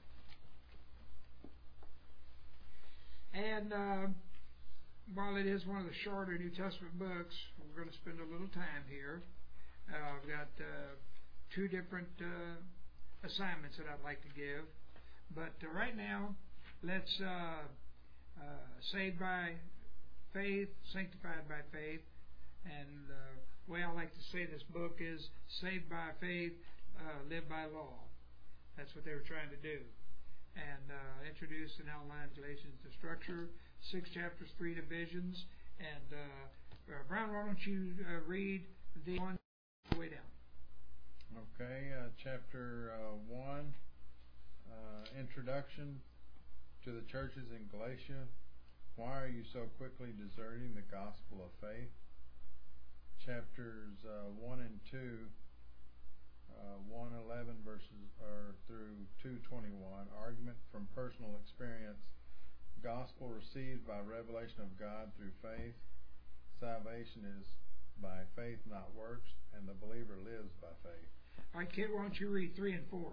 And while it is one of the shorter New Testament books, we're going to spend a little time here. I've got 2 different assignments that I'd like to give. But right now, let's saved by faith, sanctified by faith. And the way I like to say this book is saved by faith, live by law. That's what they were trying to do. And introduced and outlined Galatians, the structure, 6 chapters, 3 divisions. And Brown, why don't you read the one way down?
Okay, chapter 1, introduction to the churches in Galatia. Why are you so quickly deserting the gospel of faith? Chapters 1 and 2, 1:11 through 2:21. Argument from personal experience. Gospel received by revelation of God through faith. Salvation is by faith, not works, and the believer lives by faith.
All right, Kit, why don't you read 3 and 4?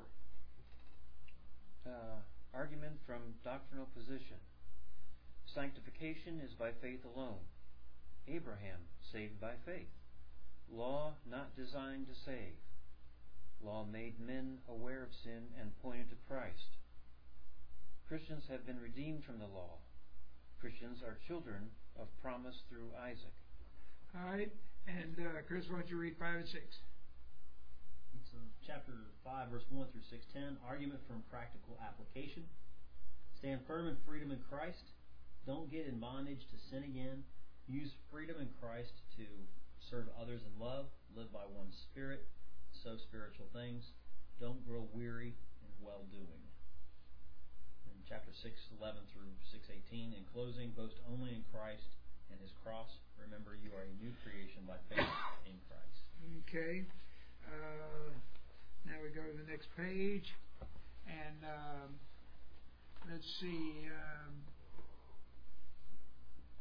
Argument from doctrinal position. Sanctification is by faith alone. Abraham saved by faith. Law not designed to save. Law made men aware of sin and pointed to Christ. Christians have been redeemed from the law. Christians are children of promise through Isaac.
All right, and Chris, why don't you read 5 and 6?
It's chapter 5, verse 1 through 6:10. Argument from practical application. Stand firm in freedom in Christ. Don't get in bondage to sin again. Use freedom in Christ to serve others in love. Live by one Spirit. Sow spiritual things. Don't grow weary in well-doing. In chapter 6:11 through 6:18. In closing, boast only in Christ and His cross. Remember, you are a new creation by faith in Christ.
Okay. Now we go to the next page, and let's see.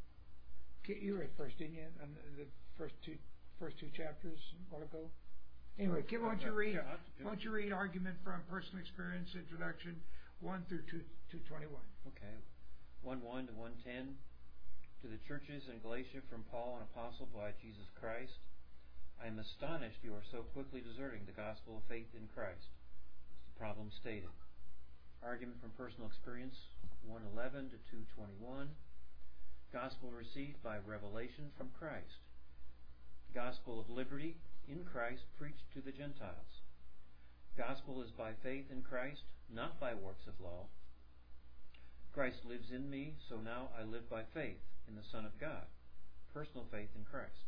You read first, didn't you? On the first two chapters a while ago. Anyway, Kim, why don't you read?
Yeah,
Why don't you read argument from personal experience introduction 1 through 221?
Okay. 1:1 to 1:10. To the churches in Galatia from Paul, an apostle by Jesus Christ, I am astonished you are so quickly deserting the gospel of faith in Christ. It's the problem stated. Argument from personal experience 1:11 to 2:21. Gospel received by revelation from Christ. Gospel of liberty in Christ preached to the Gentiles. Gospel is by faith in Christ, not by works of law. Christ lives in me, so now I live by faith in the Son of God. Personal faith in Christ.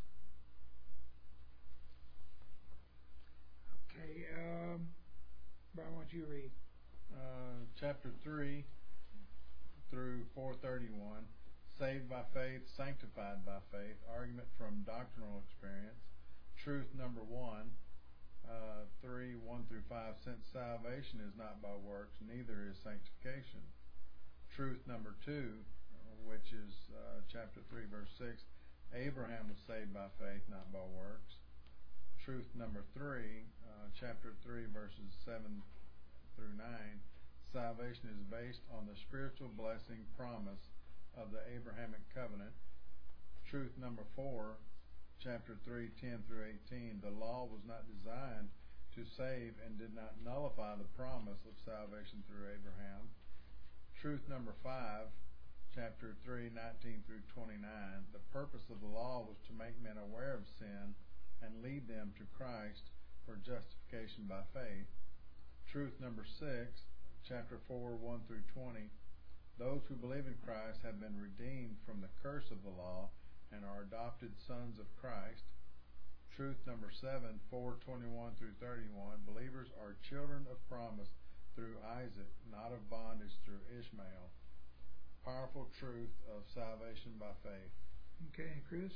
Okay, Brian, why don't you read?
Chapter 3 through 431. Saved by faith, sanctified by faith. Argument from doctrinal experience. Truth number 1, 3, 1 through 5. Since salvation is not by works, neither is sanctification. Truth number 2, which is chapter 3, verse 6. Abraham was saved by faith, not by works. Truth number 3, chapter 3, verses 7 through 9. Salvation is based on the spiritual blessing promise of the Abrahamic covenant. Truth number 4, chapter 3, 10 through 18. The law was not designed to save and did not nullify the promise of salvation through Abraham. Truth number 5, chapter 3, 19 through 29. The purpose of the law was to make men aware of sin and lead them to Christ for justification by faith. Truth number 6, chapter 4, 1 through 20. Those who believe in Christ have been redeemed from the curse of the law and are adopted sons of Christ. Truth number 7, 4:21 through 31. Believers are children of promise through Isaac, not of bondage through Ishmael. Powerful truth of salvation by faith.
Okay, Chris?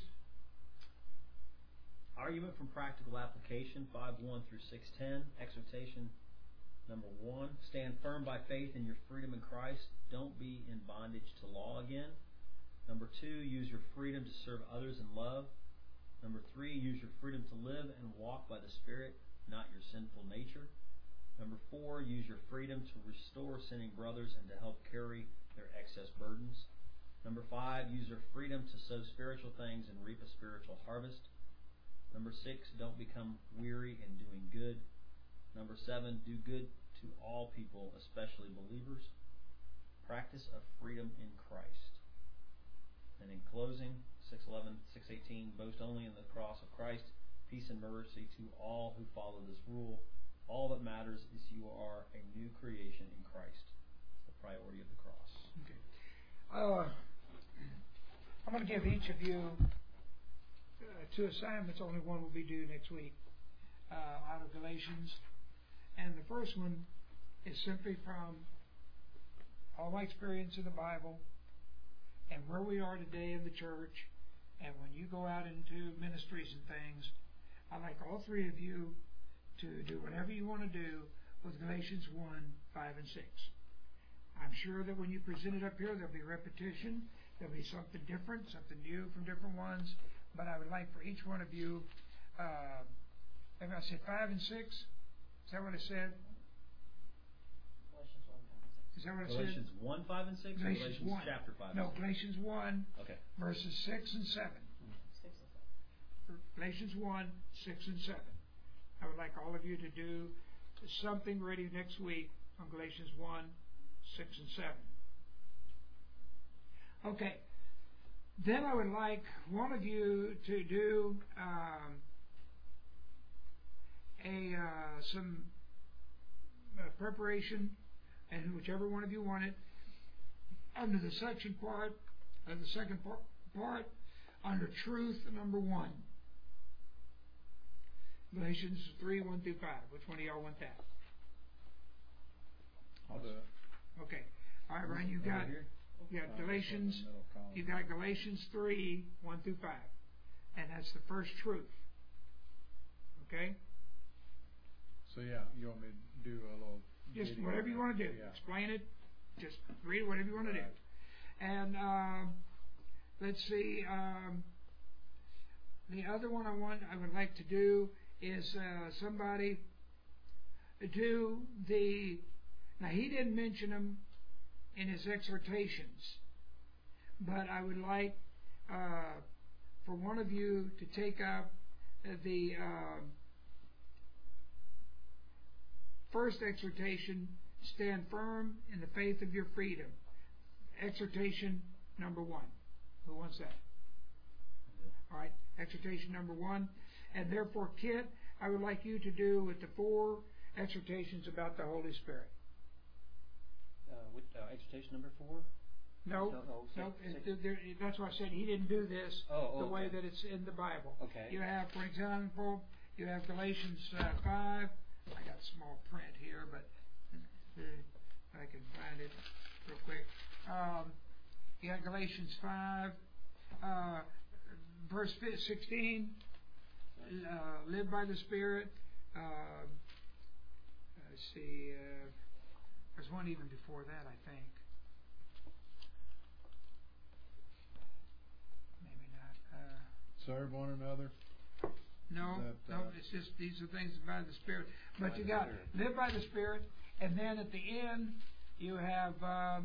Argument from practical application 5:1 through 6:10. Exhortation number 1. Stand firm by faith in your freedom in Christ. Don't be in bondage to law again. Number 2. Use your freedom to serve others in love. Number 3. Use your freedom to live and walk by the Spirit, not your sinful nature. Number 4. Use your freedom to restore sinning brothers and to help carry their excess burdens. Number 5. Use your freedom to sow spiritual things and reap a spiritual harvest. Number 6. Don't become weary in doing good. Number 7. Do good to all people, especially believers. Practice of freedom in Christ. And in closing, 6:11, 6:18, boast only in the cross of Christ, peace and mercy to all who follow this rule. All that matters is you are a new creation in Christ. It's the priority of the cross.
Okay. I'm going to give each of you 2 assignments. Only one will be due next week out of Galatians. And the first one is simply from all my experience in the Bible and where we are today in the church. And when you go out into ministries and things, I'd like all 3 of you to do whatever you want to do with Galatians 1, 5, and 6. I'm sure that when you present it up here, there'll be repetition. There'll be something different, something new from different ones. But I would like for each one of you, maybe I said 5 and 6. Is that what I said?
Galatians 1, 5, and 6.
Is that what I said?
Galatians 1, 5, and 6?
Galatians 1.
Chapter 5.
No, Galatians 1,
Okay.
verses 6 and 7.
6 and 7.
Galatians 1, 6 and 7. I would like all of you to do something ready next week on Galatians 1, 6 and 7. Okay. Then I would like one of you to do some preparation, and whichever one of you want it, under the section part, the second part, under truth number 1. Galatians 3, 1 through 5. Which one of y'all want that?
I'll do it.
Okay. All right, Ryan, you got Galatians. You got Galatians 3, 1 through 5, and that's the first truth. Okay.
So yeah, you want me to do a little?
Just
video?
whatever you want to do.
Yeah.
Explain it. Just read it. Whatever you want to do. And let's see. The other one I would like to do is somebody do the. Now he didn't mention them in his exhortations, but I would like for one of you to take up the first exhortation, stand firm in the faith of your freedom. Exhortation number 1. Who wants that? All right, exhortation number 1. And therefore, Kit, I would like you to do with the 4 exhortations about the Holy Spirit.
Exhortation number 4?
No, that's why I said he didn't do this the way that it's in the Bible.
Okay.
You have, for example, you have Galatians 5. I got small print here, but I can find it real quick. You got Galatians 5, verse 16. Live by the Spirit. Let's see. There's one even before that, I think. Maybe not.
Serve one another.
No, it's just these are things by the Spirit. But you got live by the Spirit, and then at the end you have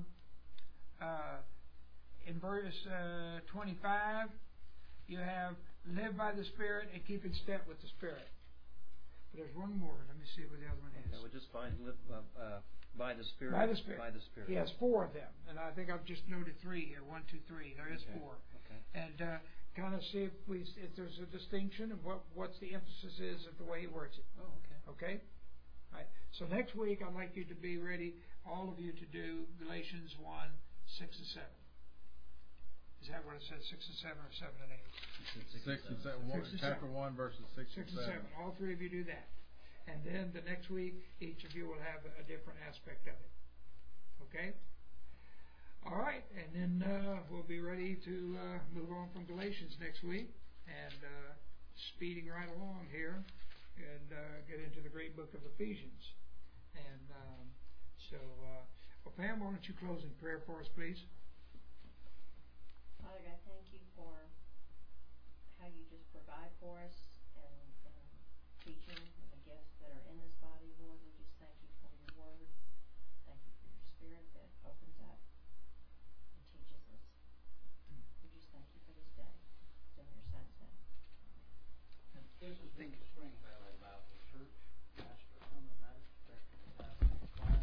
in verse 25 you have live by the Spirit and keep in step with the Spirit. But there's one more. Let me see what the other one is.
Okay, we'll just find live by the Spirit.
By the Spirit.
By the Spirit.
He has 4 of them, and I think I've just noted 3 here. 1, 2, 3. There is 4.
Okay.
And kind of see if there's a distinction of what's the emphasis is of the way he words it.
Oh, okay.
Okay? All right. So next week I'd like you to be ready, all of you, to do Galatians 1, 6 and 7. Is that what it says? 6 and 7 or 7 and 8?
6 and 7. Chapter 1, verses 6 and 7.
All 3 of you do that. And then the next week, each of you will have a different aspect of it. Okay? All right. And then we'll be ready to move on from Galatians next week. And speeding right along here. And get into the great book of Ephesians. And well, Pam, why don't you close in prayer for us, please?
Father God, thank you for how you just provide for us and teaching and the gifts that are in this body, Lord. We just thank you for your word. Thank you for your Spirit that opens up and teaches us. We just thank you for this day. It's in your Son's name.
This is the Spring Valley Bible Church. Pastor Herman Maddox, director of the class.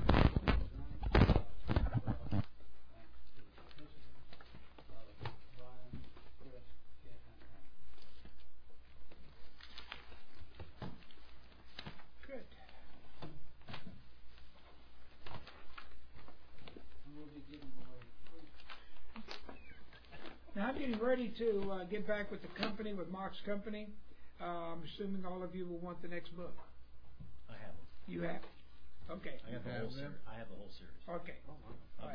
Thanks to the participants of Brian, Chris, Kit, and Hank.
Good.
And we'll be giving away 3.
Now I'm getting ready to get back with the company, with Mark's company. I'm assuming all of you will want the next book.
I have them.
You have. Okay.
I have the whole series.
Okay.